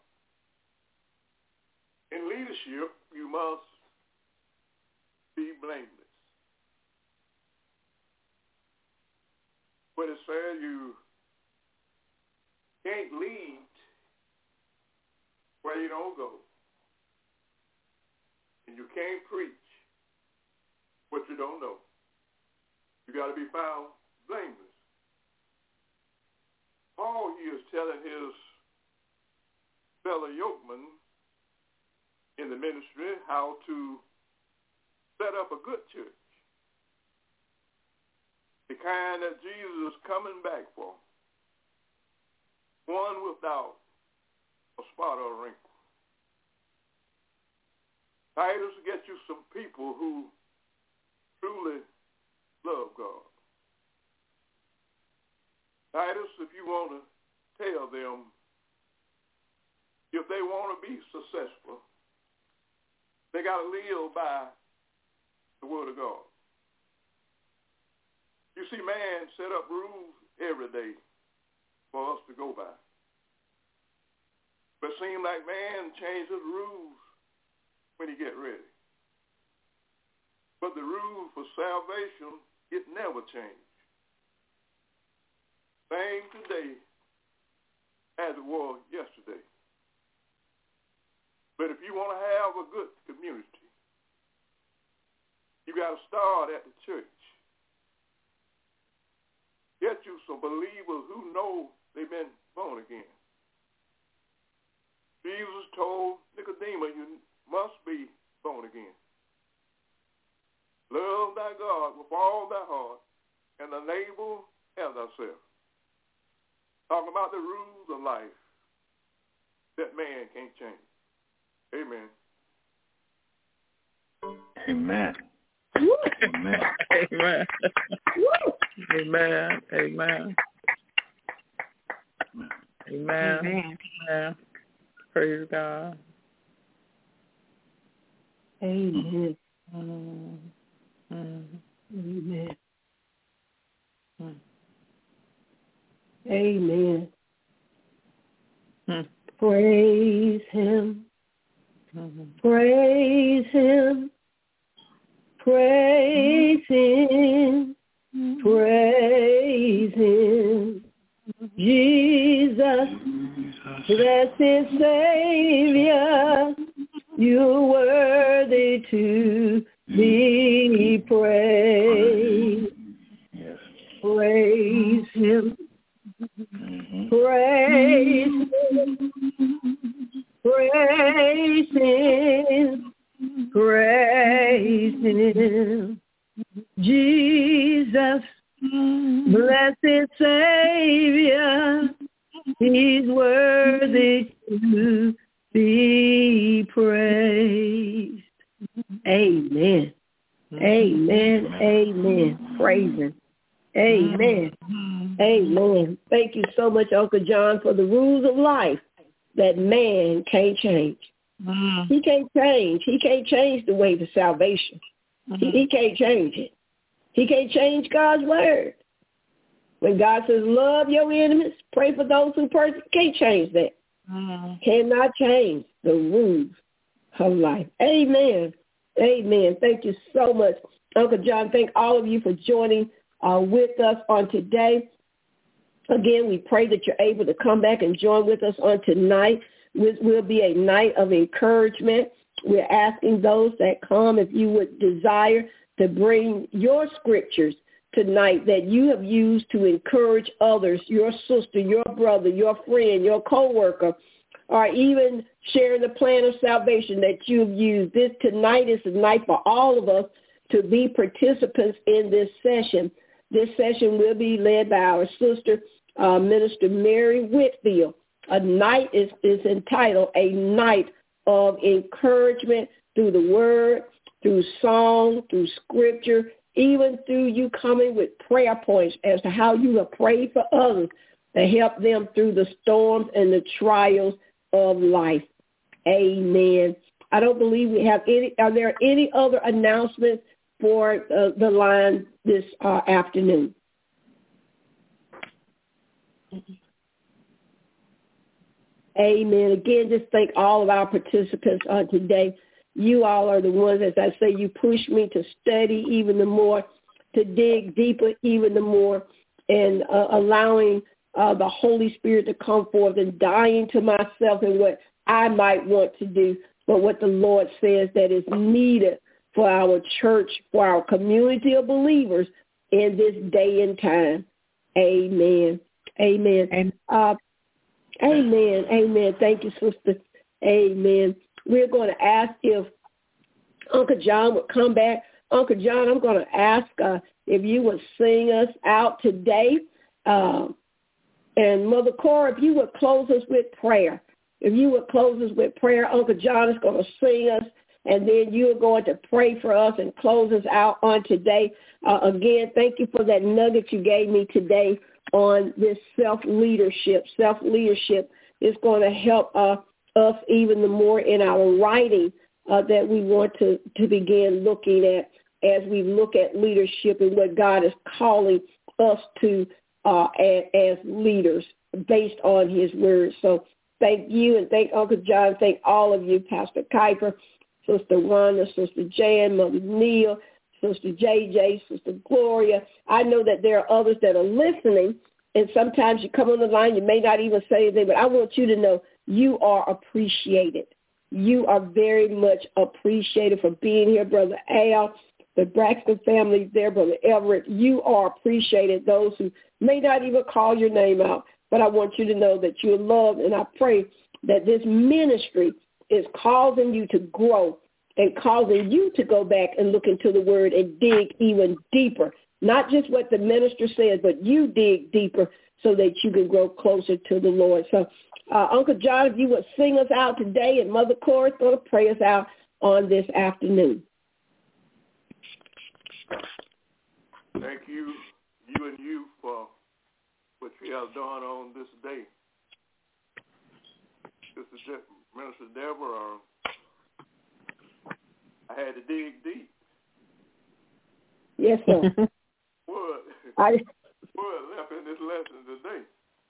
In leadership, you must be blameless. But it says you can't lead where you don't go. And you can't preach what you don't know. You got to be found blameless. Paul here is telling his fellow yokemen in the ministry how to set up a good church, the kind that Jesus is coming back for, one without a spot or a wrinkle. Titus will get you some people who truly love God. Titus, if you want to tell them, if they want to be successful, they got to live by the Word of God. You see, man set up rules every day for us to go by. But it seems like man changes rules when he get ready. But the rules for salvation, it never changed. Same today as it was yesterday. But if you want to have a good community, you got to start at the church. Get you some believers who know they've been born again. Jesus told Nicodemus, you must be born again. Love thy God with all thy heart and thy neighbor as thyself. Talking about the rules of life that man can't change. Amen. Amen. Amen. Amen. Amen. Amen. Amen. Amen. Praise God. Amen. Mm. Mm. Amen. Mm. Amen. Mm. Praise him. Mm-hmm. Praise him. Praise him. Praise him. Jesus, blessed Savior, you're worthy to be praised. Yes. Praise him. Mm-hmm. Praise him. Praise him. Praise him. Jesus, blessed Savior, he's worthy to be praised. Amen. Amen. Amen. Praise him. Amen. Amen. Thank you so much, Uncle John, for the rules of life that man can't change. He can't change. He can't change the way to salvation. He can't change it. He can't change God's word. When God says, love your enemies, pray for those who persecute, can't change that. Cannot change the rules of life. Amen. Amen. Thank you so much, Uncle John. Thank all of you for joining with us on today. Again, we pray that you're able to come back and join with us on tonight. It will be a night of encouragement. We're asking those that come, if you would desire to bring your scriptures tonight that you have used to encourage others, your sister, your brother, your friend, your coworker, or even sharing the plan of salvation that you've used. This tonight is the night for all of us to be participants in this session. This session will be led by our sister, Minister Mary Whitfield. A night is entitled A Night of Encouragement through the Word, through song, through Scripture, even through you coming with prayer points as to how you have prayed for others to help them through the storms and the trials of life. Amen. I don't believe we have any. Are there any other announcements for the line this afternoon? Amen. Again, just thank all of our participants today. You all are the ones, as I say, you push me to study even the more, to dig deeper even the more, and allowing the Holy Spirit to come forth and dying to myself and what I might want to do, but what the Lord says that is needed for our church, for our community of believers in this day and time. Amen. Amen. Amen. Amen. Thank you, sister. Amen. We're going to ask if Uncle John would come back. Uncle John, I'm going to ask if you would sing us out today. And Mother Cora, if you would close us with prayer. If you would close us with prayer, Uncle John is going to sing us, and then you are going to pray for us and close us out on today. Again, thank you for that nugget you gave me today on this self-leadership. Self-leadership is going to help us even the more in our writing that we want to begin looking at as we look at leadership and what God is calling us to as leaders based on his word. So thank you, and thank Uncle John. Thank all of you, Pastor Kuiper, Sister Wanda, Sister Jan, Mother Neal, Sister JJ, Sister Gloria. I know that there are others that are listening, and sometimes you come on the line, you may not even say anything, but I want you to know you are appreciated. You are very much appreciated for being here, Brother Al, the Braxton family there, Brother Everett. You are appreciated, those who may not even call your name out, but I want you to know that you're loved, and I pray that this ministry is causing you to grow and causing you to go back and look into the word and dig even deeper. Not just what the minister says, but you dig deeper so that you can grow closer to the Lord. So, Uncle John, if you would sing us out today, and Mother Cora is going to pray us out on this afternoon. Thank you, you for what you have done on this day. Sister Minister Deborah, I had to dig deep. Yes, sir. What left in this lesson today?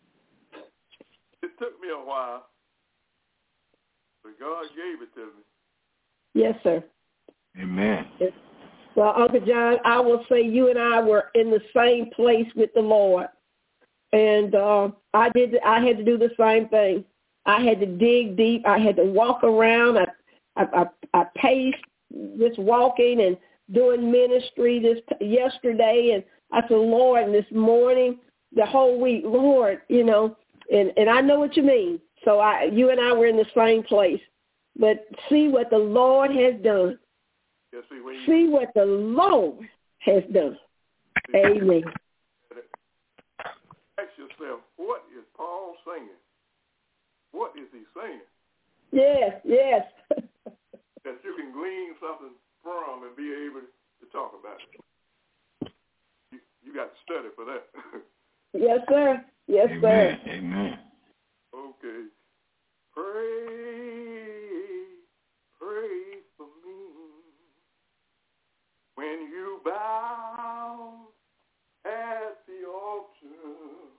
It took me a while, but God gave it to me. Yes, sir. Amen. Yes. Well, Uncle John, I will say you and I were in the same place with the Lord, and I had to do the same thing. I had to dig deep. I had to walk around. I paced, just walking and doing ministry yesterday, and I said, Lord, and this morning, the whole week, Lord, and I know what you mean. So you and I were in the same place. But see what the Lord has done. Yeah, see what the Lord has done. Amen. Ask yourself, what is Paul saying? What is he saying? Yes. That you can glean something from and be able to talk about it. You got to study for that. Yes, sir. Yes, Amen. sir. Amen. Okay. Pray for me. When you bow at the altar,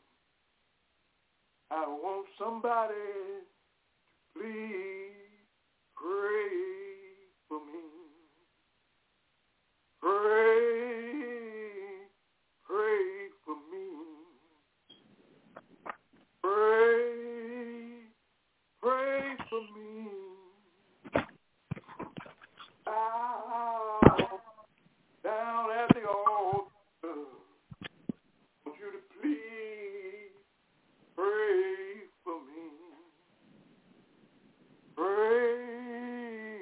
I want somebody to please pray for me. Pray for me. Pray for me. Down at the altar, want you to please pray for me. Pray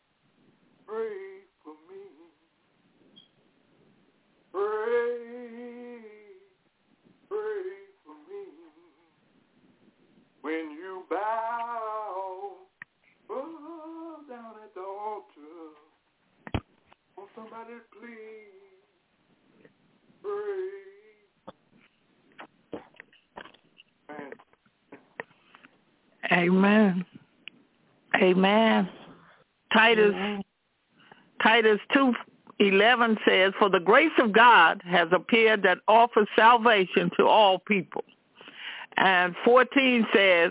for me. Pray for me. When you bow down at the altar, want somebody to please pray. Amen. Amen. Titus 2:11 says, "For the grace of God has appeared that offers salvation to all people." And 14 says,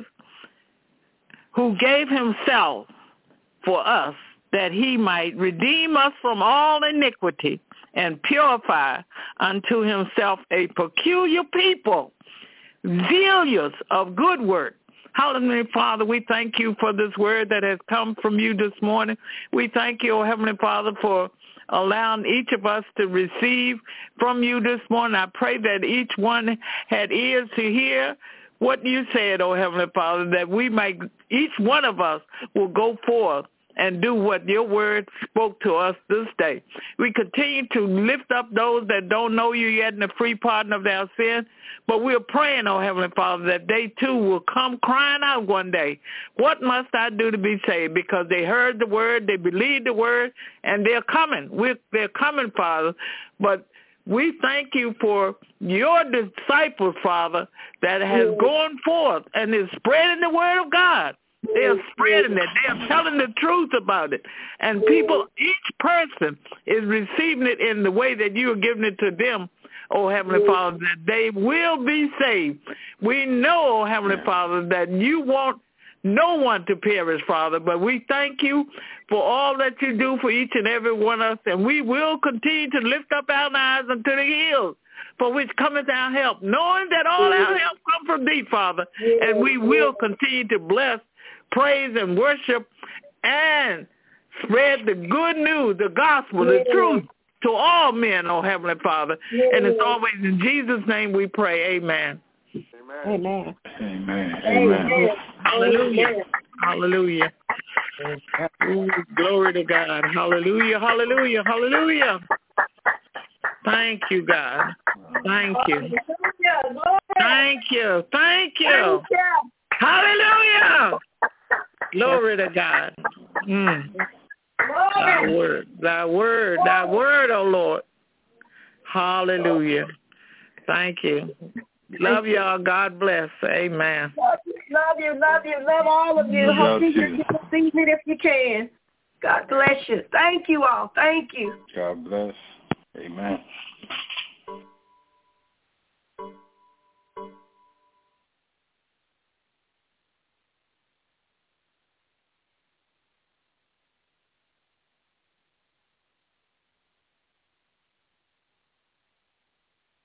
"Who gave himself for us, that he might redeem us from all iniquity and purify unto himself a peculiar people, zealous of good work." Hallelujah, Father, we thank you for this word that has come from you this morning. We thank you, oh Heavenly Father, for allowing each of us to receive from you this morning. I pray that each one had ears to hear what you said, oh Heavenly Father, that we might, each one of us will go forth and do what your word spoke to us this day. We continue to lift up those that don't know you yet in the free pardon of their sin, but we're praying, oh Heavenly Father, that they too will come crying out one day, "What must I do to be saved?" Because they heard the word, they believed the word, and they're coming. They're coming, Father. But we thank you for your disciples, Father, that has gone forth and is spreading the word of God. They are spreading it. They are telling the truth about it. And people, each person is receiving it in the way that you are giving it to them, oh Heavenly Father, that they will be saved. We know, oh Heavenly Father, that you want no one to perish, Father, but we thank you for all that you do for each and every one of us, and we will continue to lift up our eyes unto the hills, for which cometh our help, knowing that all our help comes from thee, Father, and we will continue to bless, praise, and worship, and spread the good news, the gospel, the truth to all men, oh Heavenly Father. And it's always in Jesus' name we pray. Amen. Amen. Amen. Amen. Hallelujah. Hallelujah. Ooh, glory to God. Hallelujah. Hallelujah. Hallelujah. Thank you, God. Thank you. Thank you. Thank you. Hallelujah. Glory to God. Thy word, thy word, thy word, oh Lord. Hallelujah. Thank you. Love y'all. God bless. Amen. Love you. Love all of you. Hope you can see it if you can. God bless you. Thank you all. Thank you. God bless. Amen.